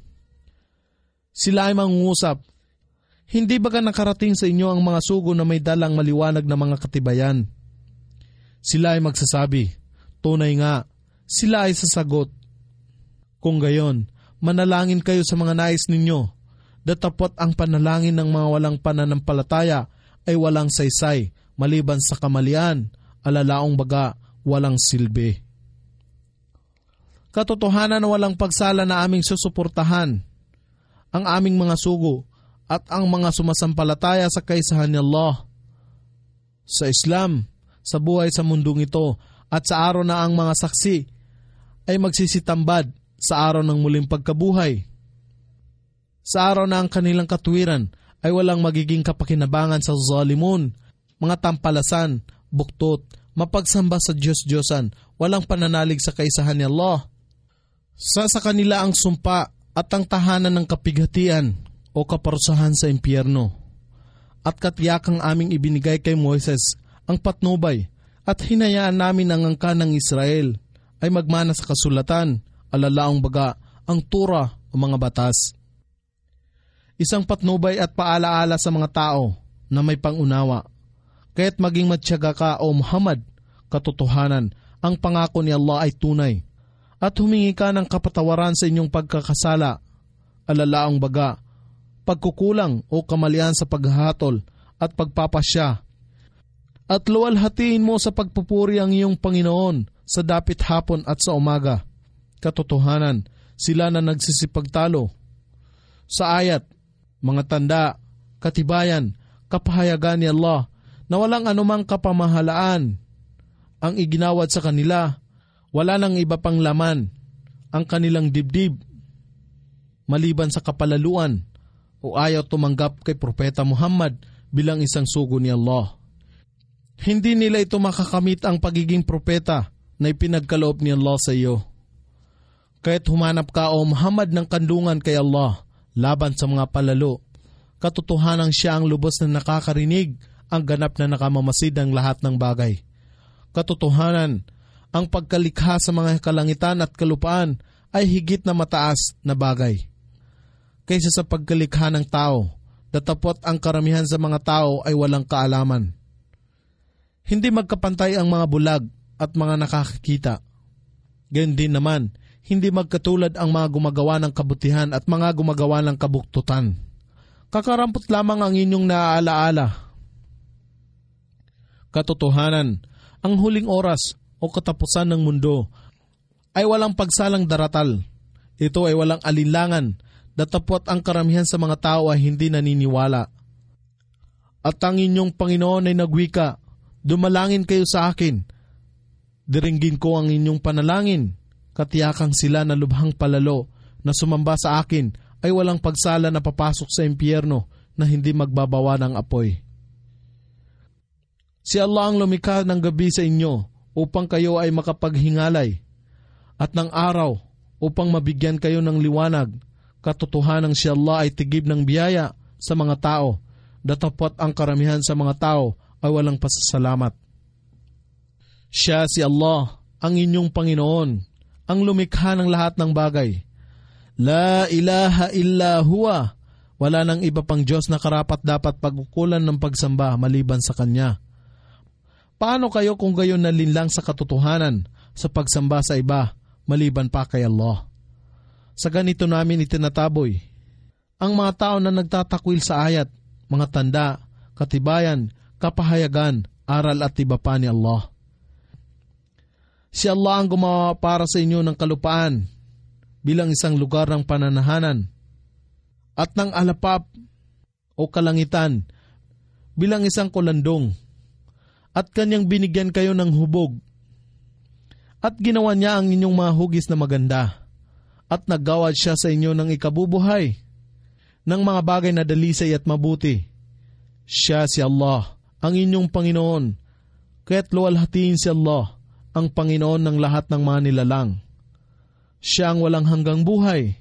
Sila ay mangungusap, hindi baga nakarating sa inyo ang mga sugo na may dalang maliwanag na mga katibayan? Sila ay magsasabi, tunay nga, sila ay sasagot. Kung gayon, manalangin kayo sa mga nais ninyo, datapot ang panalangin ng mga walang pananampalataya ay walang saysay, maliban sa kamalian, alalaong baga, walang silbi. Katotohanan na walang pagsala na aming susuportahan ang aming mga sugo at ang mga sumasampalataya sa kaisahan ni Allah, sa Islam, sa buhay sa mundong ito, at sa araw na ang mga saksi ay magsisitambad sa araw ng muling pagkabuhay. Sa araw na ang kanilang katuwiran ay walang magiging kapakinabangan sa zalimun, mga tampalasan, buktot, mapagsamba sa Diyos-Diyosan, walang pananalig sa kaisahan ni Allah. Sa sa kanila ang sumpa at ang tahanan ng kapighatian o kaparusahan sa impyerno. At katiyakang aming ibinigay kay Moises ang patnubay at hinayaan namin ang angkan ng Israel ay magmana sa kasulatan, alalaong baga, ang Tura o mga batas. Isang patnubay at paalaala sa mga tao na may pangunawa. Kaya't maging matyaga ka o Muhammad, katotohanan, ang pangako ni Allah ay tunay. At humingi ka ng kapatawaran sa inyong pagkakasala, alalaong baga, pagkukulang o kamalian sa paghahatol at pagpapasya. At luwalhatiin mo sa pagpupuri ang iyong Panginoon sa dapit hapon at sa umaga. Katotohanan, sila na nagsisipagtalo. Sa ayat, mga tanda, katibayan, kapahayagan ni Allah na walang anumang kapamahalaan ang iginawad sa kanila, wala nang iba pang laman ang kanilang dibdib maliban sa kapalaluan o ayaw tumanggap kay Propeta Muhammad bilang isang sugo ni Allah. Hindi nila ito makakamit ang pagiging propeta na ipinagkaloob ni Allah sa iyo. Kaya't humanap ka o Muhammad ng kandungan kay Allah laban sa mga palalo. Katotohanan siya ang lubos na nakakarinig, ang ganap na nakamamasid ng lahat ng bagay. Katotohanan, ang pagkalikha sa mga kalangitan at kalupaan ay higit na mataas na bagay kaysa sa pagkalikha ng tao, datapot ang karamihan sa mga tao ay walang kaalaman. Hindi magkapantay ang mga bulag at mga nakakakita. Ganyan din naman, hindi magkatulad ang mga gumagawa ng kabutihan at mga gumagawa ng kabuktutan. Kakarampot lamang ang inyong naaalaala. Katotohanan, ang huling oras o katapusan ng mundo ay walang pagsalang daratal. Ito ay walang alinlangan, datapot ang karamihan sa mga tao ay hindi naniniwala. At ang inyong Panginoon ay nagwika, dumalangin kayo sa akin. Diringgin ko ang inyong panalangin. Katiyakang sila na lubhang palalo na sumamba sa akin ay walang pagsala na papasok sa impyerno na hindi magbabawa ng apoy. Si Allah ang lumikha ng gabi sa inyo upang kayo ay makapaghingalay at ng araw upang mabigyan kayo ng liwanag. Katotohanang si Allah ay tigib ng biyaya sa mga tao, datapot ang karamihan sa mga tao ay walang pasasalamat. Siya si Allah, ang inyong Panginoon, ang lumikha ng lahat ng bagay. La ilaha illa huwa, wala nang iba pang Diyos na karapat dapat pagkukulan ng pagsamba maliban sa Kanya. Paano kayo kung gayon nalinlang sa katotohanan sa pagsamba sa iba maliban pa kay Allah? Sa ganito namin itinataboy ang mga tao na nagtatakwil sa ayat, mga tanda, katibayan, kapahayagan, aral at iba pa ni Allah. Si Allah ang gumawa para sa inyo ng kalupaan bilang isang lugar ng pananahanan at ng alapap o kalangitan bilang isang kulandong, at Kanyang binigyan kayo ng hubog at ginawa Niya ang inyong mga hugis na maganda at naggawad Siya sa inyo ng ikabubuhay ng mga bagay na dalisay at mabuti. Siya si Allah, ang inyong Panginoon, kaya't luwalhatiin si Allah, ang Panginoon ng lahat ng mga nilalang. Siya ang walang hanggang buhay.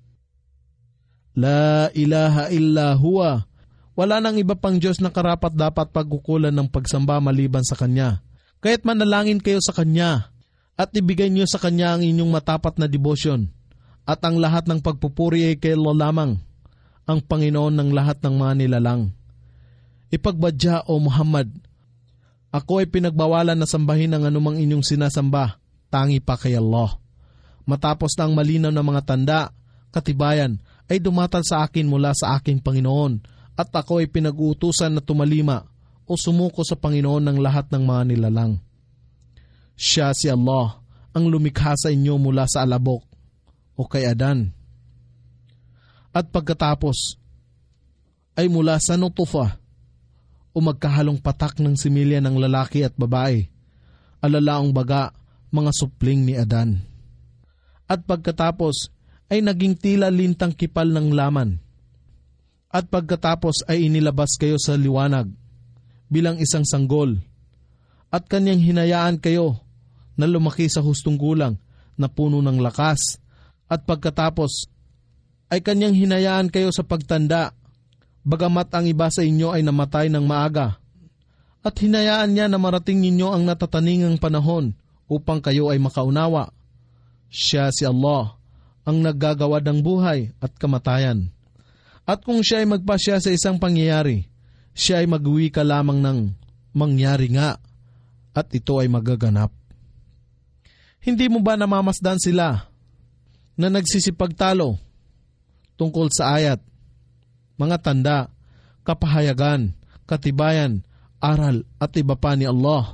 La ilaha illa huwa, wala nang iba pang Diyos na karapat dapat pagkukulan ng pagsamba maliban sa Kanya. Kaya't manalangin kayo sa Kanya at ibigay niyo sa Kanya ang inyong matapat na debosyon, at ang lahat ng pagpupuri ay kay Allah lamang, ang Panginoon ng lahat ng mga nilalang. Ipagbadya o Muhammad, ako ay pinagbawalan na sambahin ang anumang inyong sinasamba, tangi pa kay Allah. Matapos na ang malinaw na mga tanda, katibayan, ay dumatal sa akin mula sa aking Panginoon, at ako ay pinag-uutusan na tumalima o sumuko sa Panginoon ng lahat ng mga nilalang. Siya si Allah, ang lumikha sa inyo mula sa alabok o kay Adan. At pagkatapos ay mula sa nutufa o magkahalong patak ng similya ng lalaki at babae, alalaong baga, mga supling ni Adan. At pagkatapos ay naging tila lintang kipal ng laman. At pagkatapos ay inilabas kayo sa liwanag bilang isang sanggol, at Kanyang hinayaan kayo na lumaki sa hustong gulang na puno ng lakas. At pagkatapos ay Kanyang hinayaan kayo sa pagtanda, bagamat ang iba sa inyo ay namatay ng maaga. At hinayaan Niya na marating ninyo ang natataningang panahon upang kayo ay makaunawa. Siya si Allah, ang naggagawa ng buhay at kamatayan. At kung Siya ay magpasya sa isang pangyayari, Siya ay mag-uwi ka lamang ng mangyari nga, at ito ay magaganap. Hindi mo ba namamasdan sila na nagsisipagtalo tungkol sa ayat, mga tanda, kapahayagan, katibayan, aral at iba pa ni Allah?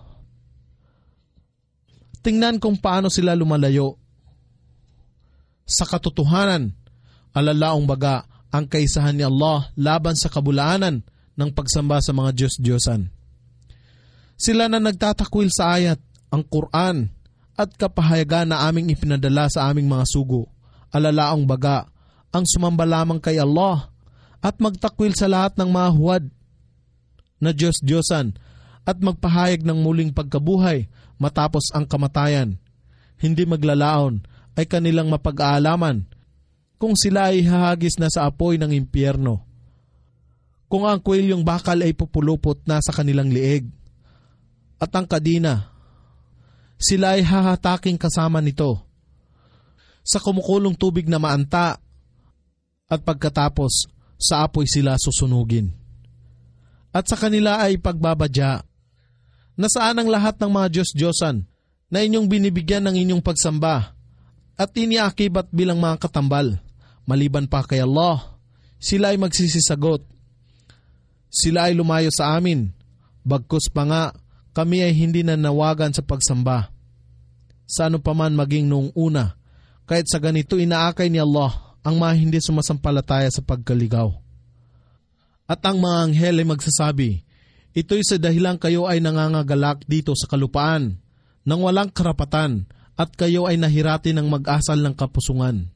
Tingnan kung paano sila lumalayo sa katotohanan, alalaong baga ang kaisahan ni Allah laban sa kabulaanan ng pagsamba sa mga Diyos-Diyosan. Sila na nagtatakwil sa ayat ang Quran at kapahayagan na aming ipinadala sa aming mga sugo, alalaong baga, ang sumamba lamang kay Allah at magtakwil sa lahat ng mga huwad na Diyos-Diyosan at magpahayag ng muling pagkabuhay matapos ang kamatayan. Hindi maglalaon ay kanilang mapag-aalaman kung sila ay hahagis na sa apoy ng impyerno. Kung ang kwelyong bakal ay pupulupot na sa kanilang liig at ang kadina, sila ay hahataking kasama nito sa kumukulong tubig na maanta at pagkatapos sa apoy sila susunugin. At sa kanila ay pagbabadya. Nasaan ang lahat ng mga Diyos-Diyosan na inyong binibigyan ng inyong pagsamba at iniakibat bilang mga katambal, maliban pa kay Allah? Sila ay magsisisagot. Sila ay lumayo sa amin, bagkus pa nga kami ay hindi nanawagan sa pagsamba. Sa ano paman maging noong una, kahit sa ganito inaakay ni Allah ang mga hindi sumasampalataya sa pagkaligaw. At ang mga anghel ay magsasabi, ito'y sa dahilang kayo ay nangangagalak dito sa kalupaan nang walang karapatan at kayo ay nahirati ng mag-asal ng kapusungan.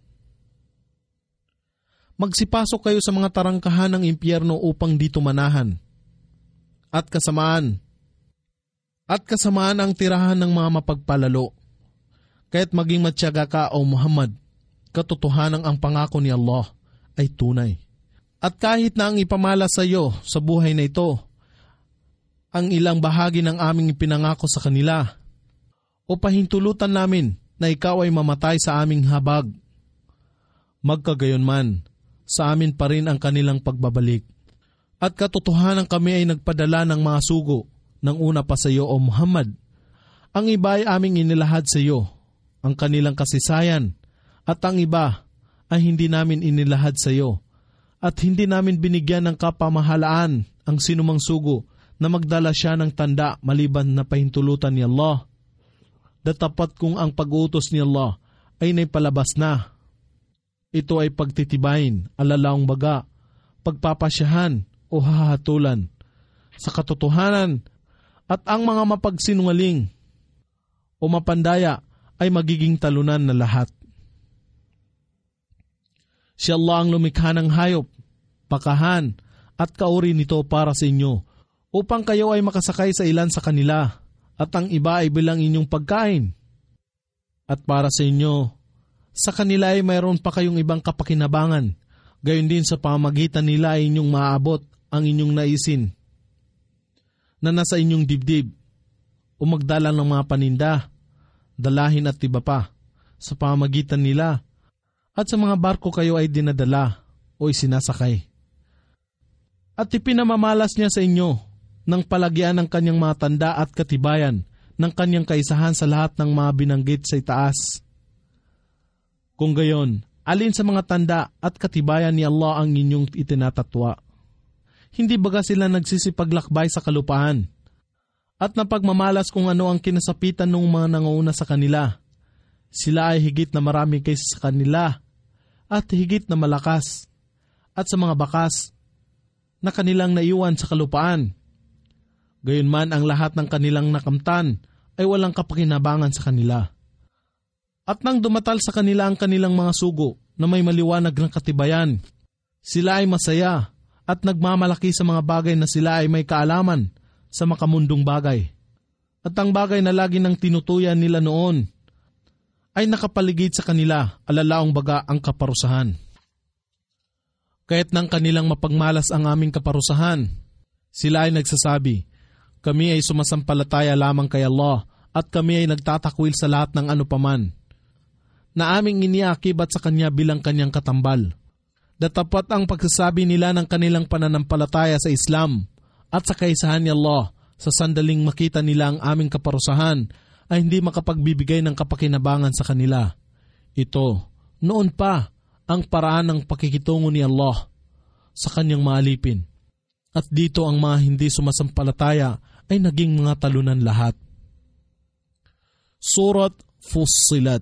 Magsipasok kayo sa mga tarangkahan ng impyerno upang dito manahan. At kasamaan, at kasamaan ang tirahan ng mga mapagpalalo. Kaya't maging matyaga ka, O Muhammad, katotohanan ang pangako ni Allah ay tunay. At kahit na ang ipamalas sa iyo sa buhay na ito, ang ilang bahagi ng aming ipinangako sa kanila, o pahintulutan namin na ikaw ay mamatay sa aming habag, magkagayon man, sa amin pa rin ang kanilang pagbabalik. At katotohanan kami ay nagpadala ng mga sugo ng una pa sa iyo, O Muhammad. Ang iba ay aming inilahad sa iyo, ang kanilang kasisayan, at ang iba ay hindi namin inilahad sa iyo, at hindi namin binigyan ng kapamahalaan ang sinumang sugo na magdala siya ng tanda maliban na pahintulutan ni Allah. Datapat kung ang pag-uutos ni Allah ay naipalabas na. Ito ay pagtitibayin, alalaong baga, pagpapasyahan o hahatulan sa katotohanan, at ang mga mapagsinungaling o mapandaya ay magiging talunan na lahat. Si Allah ang lumikha ng hayop, pakahan at kauri nito para sa inyo, upang kayo ay makasakay sa ilan sa kanila, at ang iba ay bilang inyong pagkain. At para sa inyo, sa kanila ay mayroon pa kayong ibang kapakinabangan, gayon din sa pamamagitan nila ay inyong maaabot ang inyong naisin na nasa inyong dibdib, o magdala ng mga paninda, dalahin at iba pa, sa pamamagitan nila, at sa mga barko kayo ay dinadala o isinasakay. At ipinamamalas niya sa inyo ng palagyan ng kanyang mga tanda at katibayan ng kanyang kaisahan sa lahat ng mga binanggit sa itaas. Kung gayon, alin sa mga tanda at katibayan ni Allah ang inyong itinatatwa? Hindi baga sila nagsisipaglakbay sa kalupaan at napagmamalas kung ano ang kinasapitan ng mga nanguuna sa kanila? Sila ay higit na marami kaysa sa kanila at higit na malakas, at sa mga bakas na kanilang naiwan sa kalupaan. Gayunman ang lahat ng kanilang nakamtan ay walang kapakinabangan sa kanila. At nang dumatal sa kanila ang kanilang mga sugo na may maliwanag ng katibayan, sila ay masaya at nagmamalaki sa mga bagay na sila ay may kaalaman sa makamundong bagay. At ang bagay na lagi nang tinutuyan nila noon ay nakapaligid sa kanila, alalaong baga ang kaparusahan. Kaya't nang kanilang mapagmalas ang aming kaparusahan, sila ay nagsasabi, kami ay sumasampalataya lamang kay Allah at kami ay nagtatakwil sa lahat ng ano paman na aming iniakibat sa Kanya bilang Kanyang katambal. Datapat ang pagsasabi nila ng kanilang pananampalataya sa Islam at sa kaisahan ni Allah, sa sandaling makita nila ang aming kaparusahan ay hindi makapagbibigay ng kapakinabangan sa kanila. Ito, noon pa, ang paraan ng pakikitungo ni Allah sa Kanyang maalipin. At dito ang mga hindi sumasampalataya ay naging mga talunan lahat. Surat Fussilat.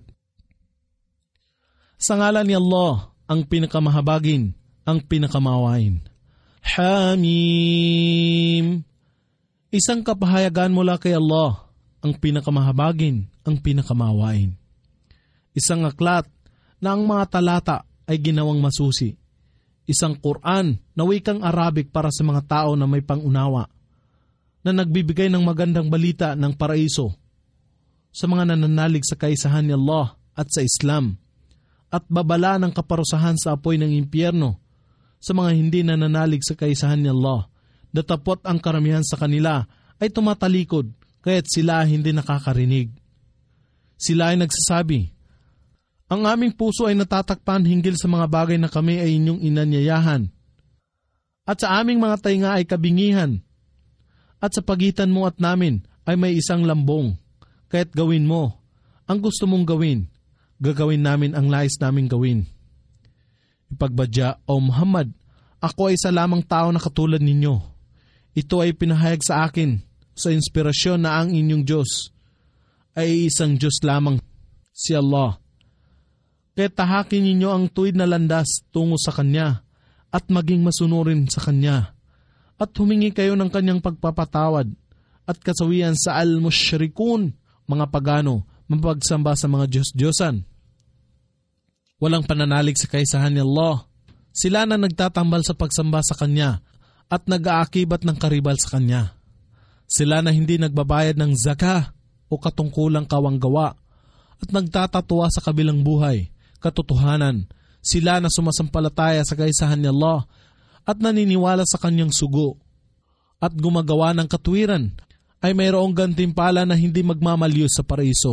Sa ngalan ni Allah, ang pinakamahabagin, ang pinakamawain. Hamim. Isang kapahayagan mula kay Allah, ang pinakamahabagin, ang pinakamawain. Isang aklat na ang mga talata ay ginawang masusi. Isang Quran na wikang Arabic para sa mga tao na may pangunawa, na nagbibigay ng magandang balita ng paraiso sa mga nananalig sa kaisahan ni Allah at sa Islam, at babala ng kaparusahan sa apoy ng impyerno sa mga hindi nananalig sa kaisahan ni Allah. Datapot ang karamihan sa kanila ay tumatalikod, kaya't sila hindi nakakarinig. Sila ay nagsasabi, ang aming puso ay natatakpan hinggil sa mga bagay na kami ay inyong inanyayahan, at sa aming mga tainga ay kabingihan, at sa pagitan mo at namin ay may isang lambong, kaya't gawin mo ang gusto mong gawin, gagawin namin ang nais naming gawin. Ipagbadya, O Muhammad, ako ay isa lamang tao na katulad ninyo. Ito ay pinahayag sa akin sa inspirasyon na ang inyong Diyos ay isang Diyos lamang, si Allah. Kaya tahakin ninyo ang tuwid na landas tungo sa Kanya at maging masunurin sa Kanya, at humingi kayo ng Kanyang pagpapatawad at kasawian sa al-mushrikun, mga pagano, mapagsamba sa mga Diyos-Diyosan. Walang pananalig sa kaisahan ni Allah. Sila na nagtatambal sa pagsamba sa Kanya at nag-aakibat ng karibal sa Kanya. Sila na hindi nagbabayad ng zakah o katungkulang kawanggawa at nagtatatuwa sa kabilang buhay, katotohanan. Sila na sumasampalataya sa kaisahan ni Allah at naniniwala sa Kanyang sugo at gumagawa ng katwiran ay mayroong gantimpala na hindi magmamalyos sa paraiso.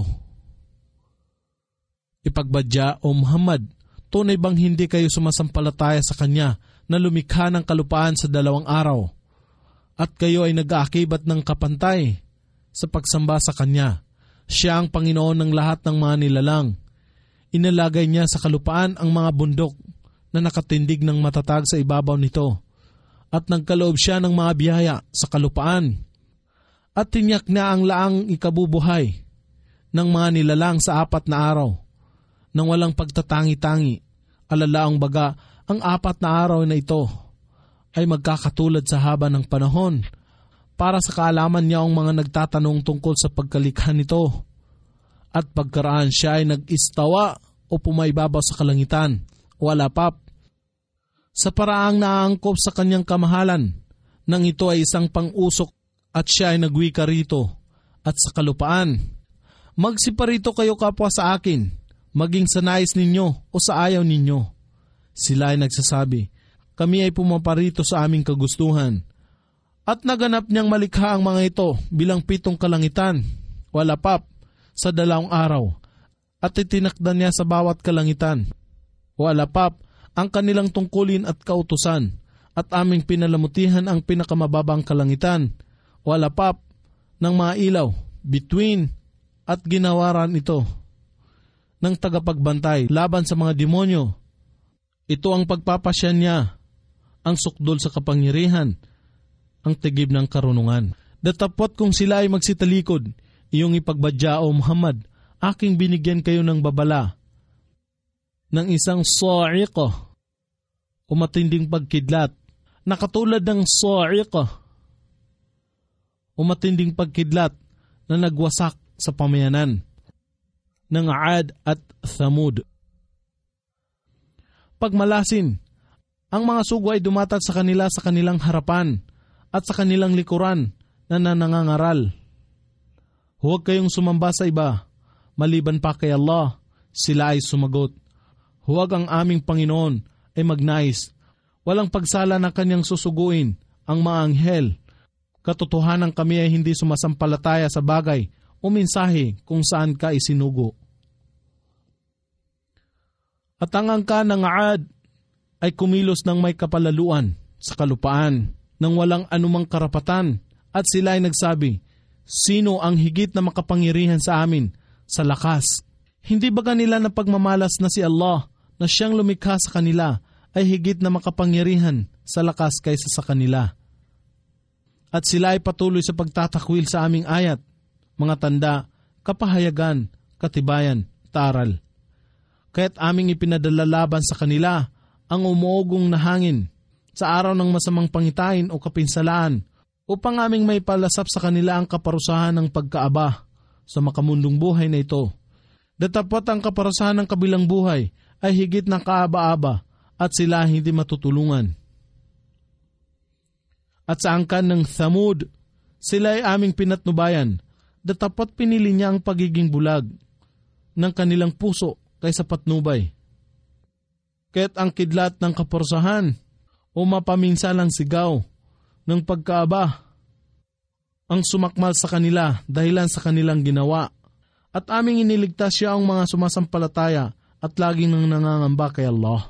Ipagbadya, O Muhammad, tunay bang hindi kayo sumasampalataya sa Kanya na lumikha ng kalupaan sa dalawang araw, at kayo ay nag-aakibat ng kapantay sa pagsamba sa Kanya? Siya ang Panginoon ng lahat ng mga nilalang. Inalagay niya sa kalupaan ang mga bundok na nakatindig ng matatag sa ibabaw nito, at nagkaloob siya ng mga biyaya sa kalupaan, at tinyak na ang laang ikabubuhay ng mga nilalang sa apat na araw, nang walang pagtatangi-tangi. Alalaang baga, ang apat na araw na ito ay magkakatulad sa haba ng panahon para sa kaalaman niya ang mga nagtatanong tungkol sa pagkalikha nito. At pagkaraan siya ay nag-istawa o pumaibabaw sa kalangitan o alapap, sa paraang naaangkop sa Kanyang kamahalan, nang ito ay isang pang-usok at siya ay nagwika rito at sa kalupaan. Magsiparito kayo kapwa sa akin, maging sa nais ninyo o sa ayaw ninyo. Sila ay nagsasabi, kami ay pumaparito sa aming kagustuhan. At naganap niyang malikha ang mga ito bilang pitong kalangitan o alapap sa dalawang araw, at itinakda niya sa bawat kalangitan o alapap ang kanilang tungkulin at kautusan, at aming pinalamutihan ang pinakamababang kalangitan o alapap ng mga ilaw between, at ginawaran ito ng tagapagbantay laban sa mga demonyo. Ito ang pagpapasya niya, ang sukdol sa kapangyarihan, ang tigib ng karunungan. Datapot kung sila ay magsitalikod, iyong ipagbadya, O Muhammad, aking binigyan kayo ng babala ng isang sa'iqa o matinding pagkidlat, na katulad ng sa'iqa o matinding pagkidlat na nagwasak sa pamayanan ng Aad at Thamud. Pagmalasin, ang mga sugo ay dumatag sa kanila sa kanilang harapan at sa kanilang likuran na nanangangaral, huwag kayong sumamba sa iba, maliban pa kay Allah. Sila ay sumagot, huwag ang aming Panginoon ay magnais. Walang pagsala na Kanyang susuguin ang mga anghel. Katotohanan kami ay hindi sumasampalataya sa bagay o mensahe kung saan ka isinugo. At ang angka ng Aad ay kumilos ng may kapalaluan sa kalupaan nang walang anumang karapatan, at sila ay nagsabi, sino ang higit na makapangyarihan sa amin sa lakas? Hindi ba kanila na pagmamalas na si Allah na siyang lumikha sa kanila ay higit na makapangyarihan sa lakas kaysa sa kanila? At sila ay patuloy sa pagtatakwil sa aming ayat, mga tanda, kapahayagan, katibayan, taral. Kaya't aming ipinadala laban sa kanila ang umuugong na hangin sa araw ng masamang pangitain o kapinsalaan, upang aming may palasap sa kanila ang kaparusahan ng pagkaaba sa makamundong buhay na ito. Datapot ang kaparasahan ng kabilang buhay ay higit ng kaaba-aba at sila hindi matutulungan. At sa angkan ng Thamud, sila ay aming pinatnubayan. Datapot pinili niya ang pagiging bulag ng kanilang puso kaysa patnubay. Kaya't ang kidlat ng kaparasahan o mapaminsalang sigaw ng pagkaaba ang sumakmal sa kanila dahilan sa kanilang ginawa. At aming iniligtas siya ang mga sumasampalataya at laging nang nangangamba kay Allah.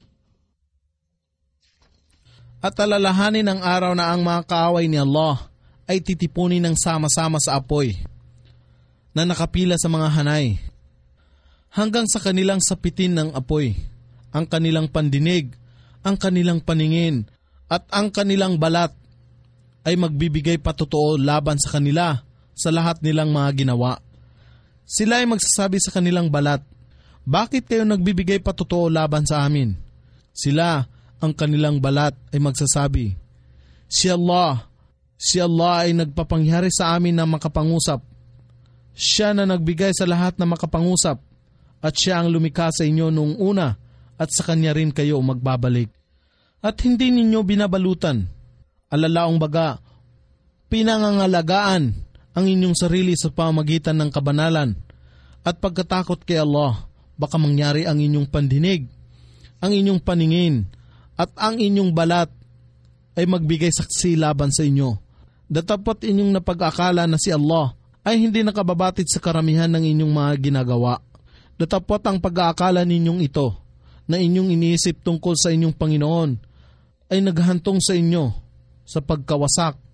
At alalahanin ang araw na ang mga kaaway ni Allah ay titipunin ng sama-sama sa apoy na nakapila sa mga hanay hanggang sa kanilang sapitin ng apoy, ang kanilang pandinig, ang kanilang paningin at ang kanilang balat ay magbibigay patotoo laban sa kanila sa lahat nilang mga ginawa. Sila ay magsasabi sa kanilang balat, "Bakit kayo nagbibigay patotoo laban sa amin?" Sila, ang kanilang balat, ay magsasabi, "Si Allah, si Allah ay nagpapangyari sa amin na makapangusap. Siya na nagbigay sa lahat na makapangusap at siya ang lumikha sa inyo noong una at sa kanya rin kayo magbabalik. At hindi ninyo binabalutan. Alalaong baga, pinangangalagaan ang inyong sarili sa pamagitan ng kabanalan at pagkatakot kay Allah, baka mangyari ang inyong pandinig, ang inyong paningin, at ang inyong balat ay magbigay saksi laban sa inyo. Datapot inyong napag-akala na si Allah ay hindi nakababatid sa karamihan ng inyong mga ginagawa. Datapot ang pag-aakala ninyong ito na inyong iniisip tungkol sa inyong Panginoon ay naghantong sa inyo sa pagkawasak.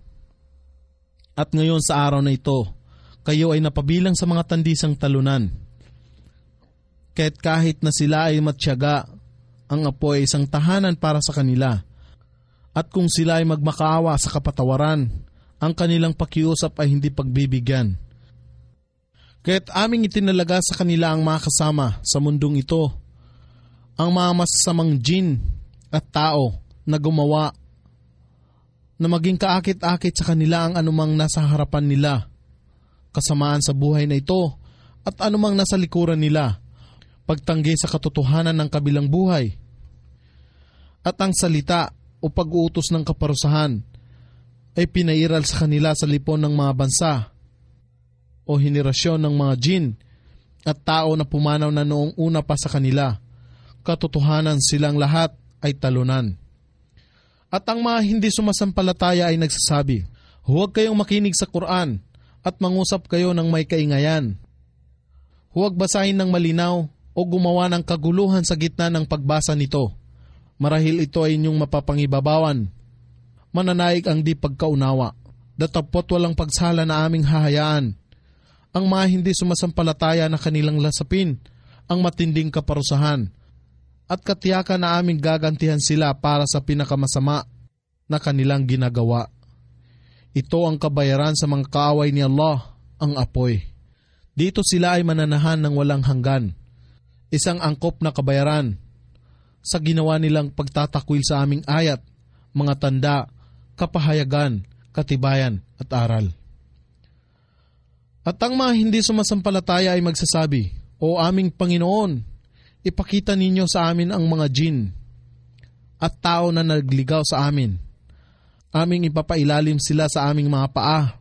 At ngayon sa araw na ito, kayo ay napabilang sa mga tandisang talunan. Kaya't kahit na sila ay matyaga, ang apoy ay isang tahanan para sa kanila. At kung sila ay magmakaawa sa kapatawaran, ang kanilang pakiusap ay hindi pagbibigyan. Kaya't aming itinalaga sa kanila ang mga kasama sa mundong ito, ang mga masasamang jin at tao na gumawa na maging kaakit-akit sa kanila ang anumang nasa harapan nila, kasamaan sa buhay na ito at anumang nasa likuran nila, pagtanggi sa katotohanan ng kabilang buhay. At ang salita o pag-uutos ng kaparusahan ay pinairal sa kanila sa lipon ng mga bansa o henerasyon ng mga jin at tao na pumanaw na noong una pa sa kanila. Katotohanan silang lahat ay talunan. At ang mga hindi sumasampalataya ay nagsasabi, "Huwag kayong makinig sa Quran at mangusap kayo ng may kaingayan. Huwag basahin ng malinaw o gumawa ng kaguluhan sa gitna ng pagbasa nito. Marahil ito ay inyong mapapangibabawan. Mananaig ang di pagkaunawa. Datapot walang pagsala na aming hahayaan. Ang mga hindi sumasampalataya na kanilang lasapin ang matinding kaparusahan. At katiyakan na aming gagantihan sila para sa pinakamasama na kanilang ginagawa. Ito ang kabayaran sa mga kaaway ni Allah, ang apoy. Dito sila ay mananahan ng walang hanggan. Isang angkop na kabayaran sa ginawa nilang pagtatakwil sa aming ayat, mga tanda, kapahayagan, katibayan at aral." At ang mga hindi sumasampalataya ay magsasabi, "O aming Panginoon, ipakita ninyo sa amin ang mga jin at tao na nagligaw sa amin. Aming ipapailalim sila sa aming mga paa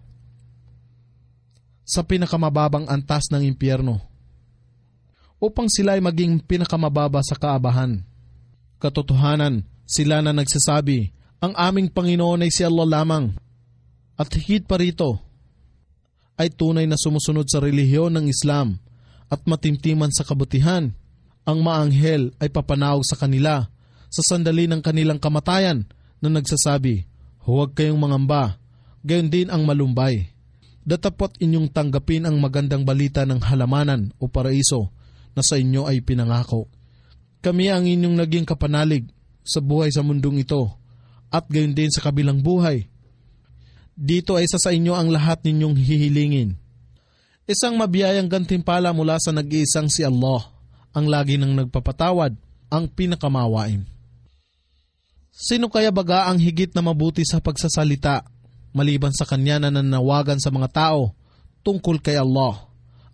sa pinakamababang antas ng impyerno upang sila ay maging pinakamababa sa kaabahan. Katotohanan, sila na nagsasabi, ang aming Panginoon ay si Allah lamang. At higit pa rito, ay tunay na sumusunod sa relihiyon ng Islam at matimtiman sa kabutihan. Ang maanghel ay papanawag sa kanila sa sandali ng kanilang kamatayan na nagsasabi, "Huwag kayong mangamba, gayon din ang malumbay. Datapot inyong tanggapin ang magandang balita ng halamanan o paraiso na sa inyo ay pinangako. Kami ang inyong naging kapanalig sa buhay sa mundong ito at gayon din sa kabilang buhay. Dito ay isa sa inyo ang lahat ninyong hihilingin. Isang mabiyayang gantimpala mula sa nag-iisang si Allah, ang lagi nang nagpapatawad, ang pinakamawain." Sino kaya baga ang higit na mabuti sa pagsasalita maliban sa kanya na nanawagan sa mga tao tungkol kay Allah?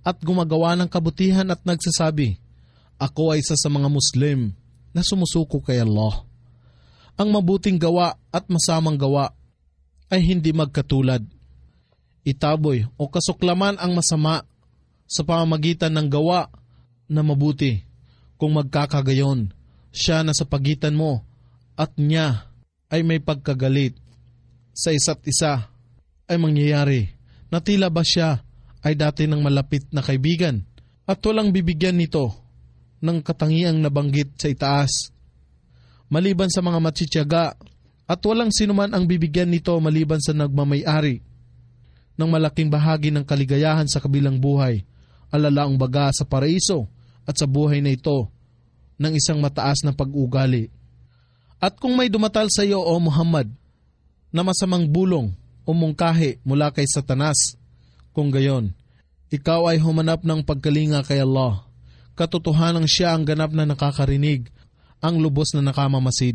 at gumagawa ng kabutihan at nagsasabi, "Ako ay isa sa mga Muslim na sumusuko kay Allah." Ang mabuting gawa at masamang gawa ay hindi magkatulad. Itaboy o kasuklaman ang masama sa pamamagitan ng gawa na mabuti. Kung magkakagayon, siya na sa pagitan mo at niya ay may pagkagalit sa isa't isa, ay mangyayari na tila ba siya ay dati ng malapit na kaibigan at walang bibigyan nito ng katangiang nabanggit sa itaas. Maliban sa mga matsityaga at walang sinuman ang bibigyan nito maliban sa nagmamay-ari ng malaking bahagi ng kaligayahan sa kabilang buhay, alalaang baga sa paraiso at sa buhay na ito ng isang mataas na pag-ugali. At kung may dumatal sa iyo, O Muhammad, na masamang bulong o mungkahi mula kay Satanas, kung gayon, ikaw ay humanap ng pagkalinga kay Allah. Katotohanan siya ang ganap na nakakarinig, ang lubos na nakamamasid.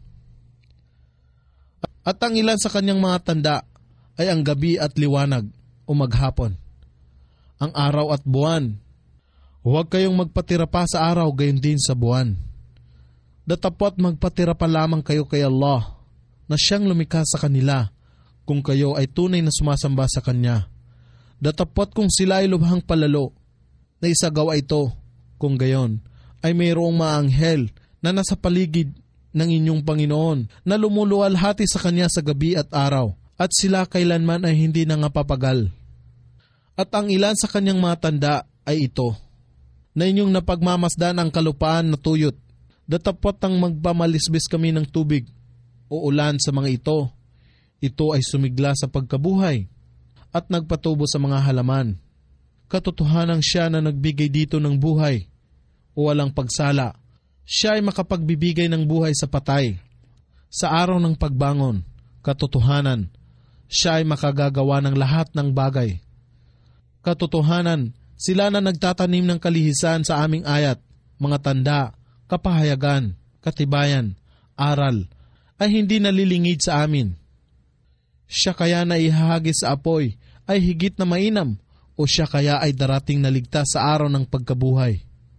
At ang ilan sa kanyang mga tanda ay ang gabi at liwanag o maghapon, ang araw at buwan. Huwag kayong magpatira pa sa araw, gayon din sa buwan. Datapot magpatira pa lamang kayo kay Allah na siyang lumikha sa kanila kung kayo ay tunay na sumasamba sa Kanya. Datapot kung sila ay lubhang palalo na isagawa ito, kung gayon ay mayroong mga anghel na nasa paligid ng inyong Panginoon na lumuluwalhati sa Kanya sa gabi at araw, at sila kailanman ay hindi nangapapagal. At ang ilan sa Kanyang mga tanda ay ito, na inyong napagmamasdan ang kalupaan na tuyot. Datapot ang magpamalisbis kami ng tubig o ulan sa mga ito. Ito ay sumigla sa pagkabuhay at nagpatubo sa mga halaman. Katotohanan siya na nagbigay dito ng buhay o walang pagsala. Siya ay makapagbibigay ng buhay sa patay. Sa araw ng pagbangon, katotohanan, siya ay makagagawa ng lahat ng bagay. Katotohanan, sila na nagtatanim ng kalihisan sa aming ayat, mga tanda, kapahayagan, katibayan, aral, ay hindi nalilingid sa amin. Siya kaya na ihahagis sa apoy ay higit na mainam, o siya kaya ay darating na ligtas sa araw ng pagkabuhay.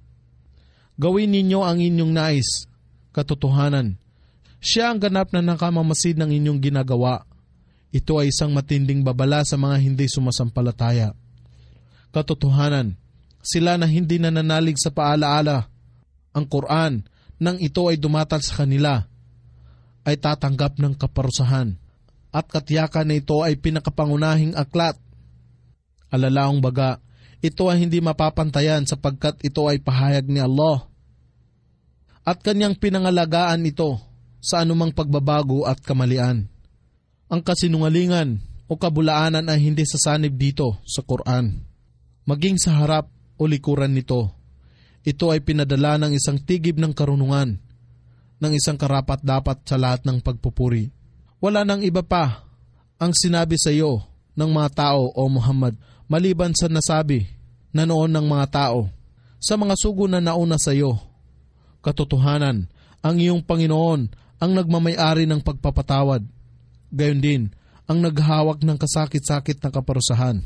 Gawin ninyo ang inyong nais, katotohanan. Siya ang ganap na nakamamasid ng inyong ginagawa. Ito ay isang matinding babala sa mga hindi sumasampalataya. Katotohanan, sila na hindi nananalig sa paalaala, ang Quran, nang ito ay dumatal sa kanila, ay tatanggap ng kaparusahan, at katiyakan na ito ay pinakapangunahing aklat. Alalaong baga, ito ay hindi mapapantayan sapagkat ito ay pahayag ni Allah, at Kanyang pinangalagaan ito sa anumang pagbabago at kamalian. Ang kasinungalingan o kabulaanan ay hindi sasanib dito sa Quran, maging sa harap o likuran nito. Ito ay pinadala ng isang tigib ng karunungan, ng isang karapat-dapat sa lahat ng pagpupuri. Wala nang iba pa ang sinabi sa iyo ng mga tao, O Muhammad, maliban sa nasabi na noon ng mga tao sa mga sugo na nauna sa iyo. Katotohanan, ang iyong Panginoon ang nagmamay-ari ng pagpapatawad, gayon din ang naghawak ng kasakit-sakit na kaparusahan.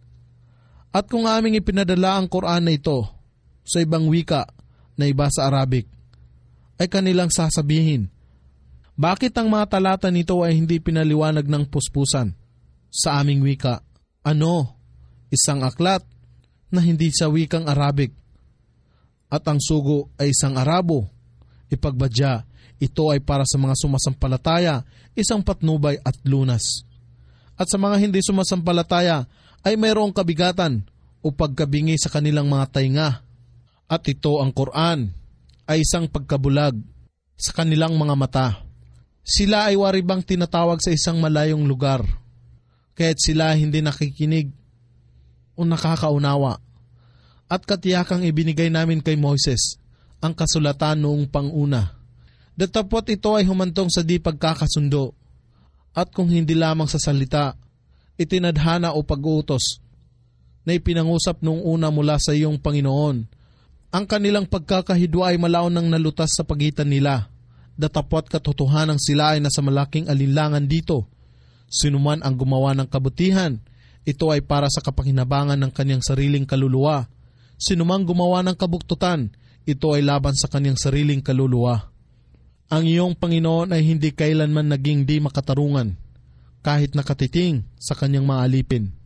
At kung aming ipinadala ang Quran na ito sa ibang wika na iba sa Arabic, ay kanilang sasabihin, bakit ang mga talata nito ay hindi pinaliwanag ng puspusan sa aming wika? Ano? Isang aklat na hindi sa wikang Arabic, at ang sugo ay isang Arabo. Ipagbadya, ito ay para sa mga sumasampalataya, isang patnubay at lunas. At sa mga hindi sumasampalataya ay mayroong kabigatan o pagkabingi sa kanilang mga tainga. At ito, ang Quran, ay isang pagkabulag sa kanilang mga mata. Sila ay waribang tinatawag sa isang malayong lugar, kaya't sila hindi nakikinig o nakakaunawa. At katiyakang ibinigay namin kay Moises ang kasulatan noong panguna. Datapot ito ay humantong sa di pagkakasundo, at kung hindi lamang sa salita, itinadhana o pag-uutos na ipinangusap noong una mula sa iyong Panginoon. Ang kanilang pagkakahidwa ay malaon ng nalutas sa pagitan nila. Datapot katotohanang sila ay nasa malaking alinlangan dito. Sinuman ang gumawa ng kabutihan, ito ay para sa kapakinabangan ng kanyang sariling kaluluwa. Sinumang gumawa ng kabuktutan, ito ay laban sa kanyang sariling kaluluwa. Ang iyong Panginoon ay hindi kailanman naging di makatarungan, kahit nakatiting sa kanyang mga alipin.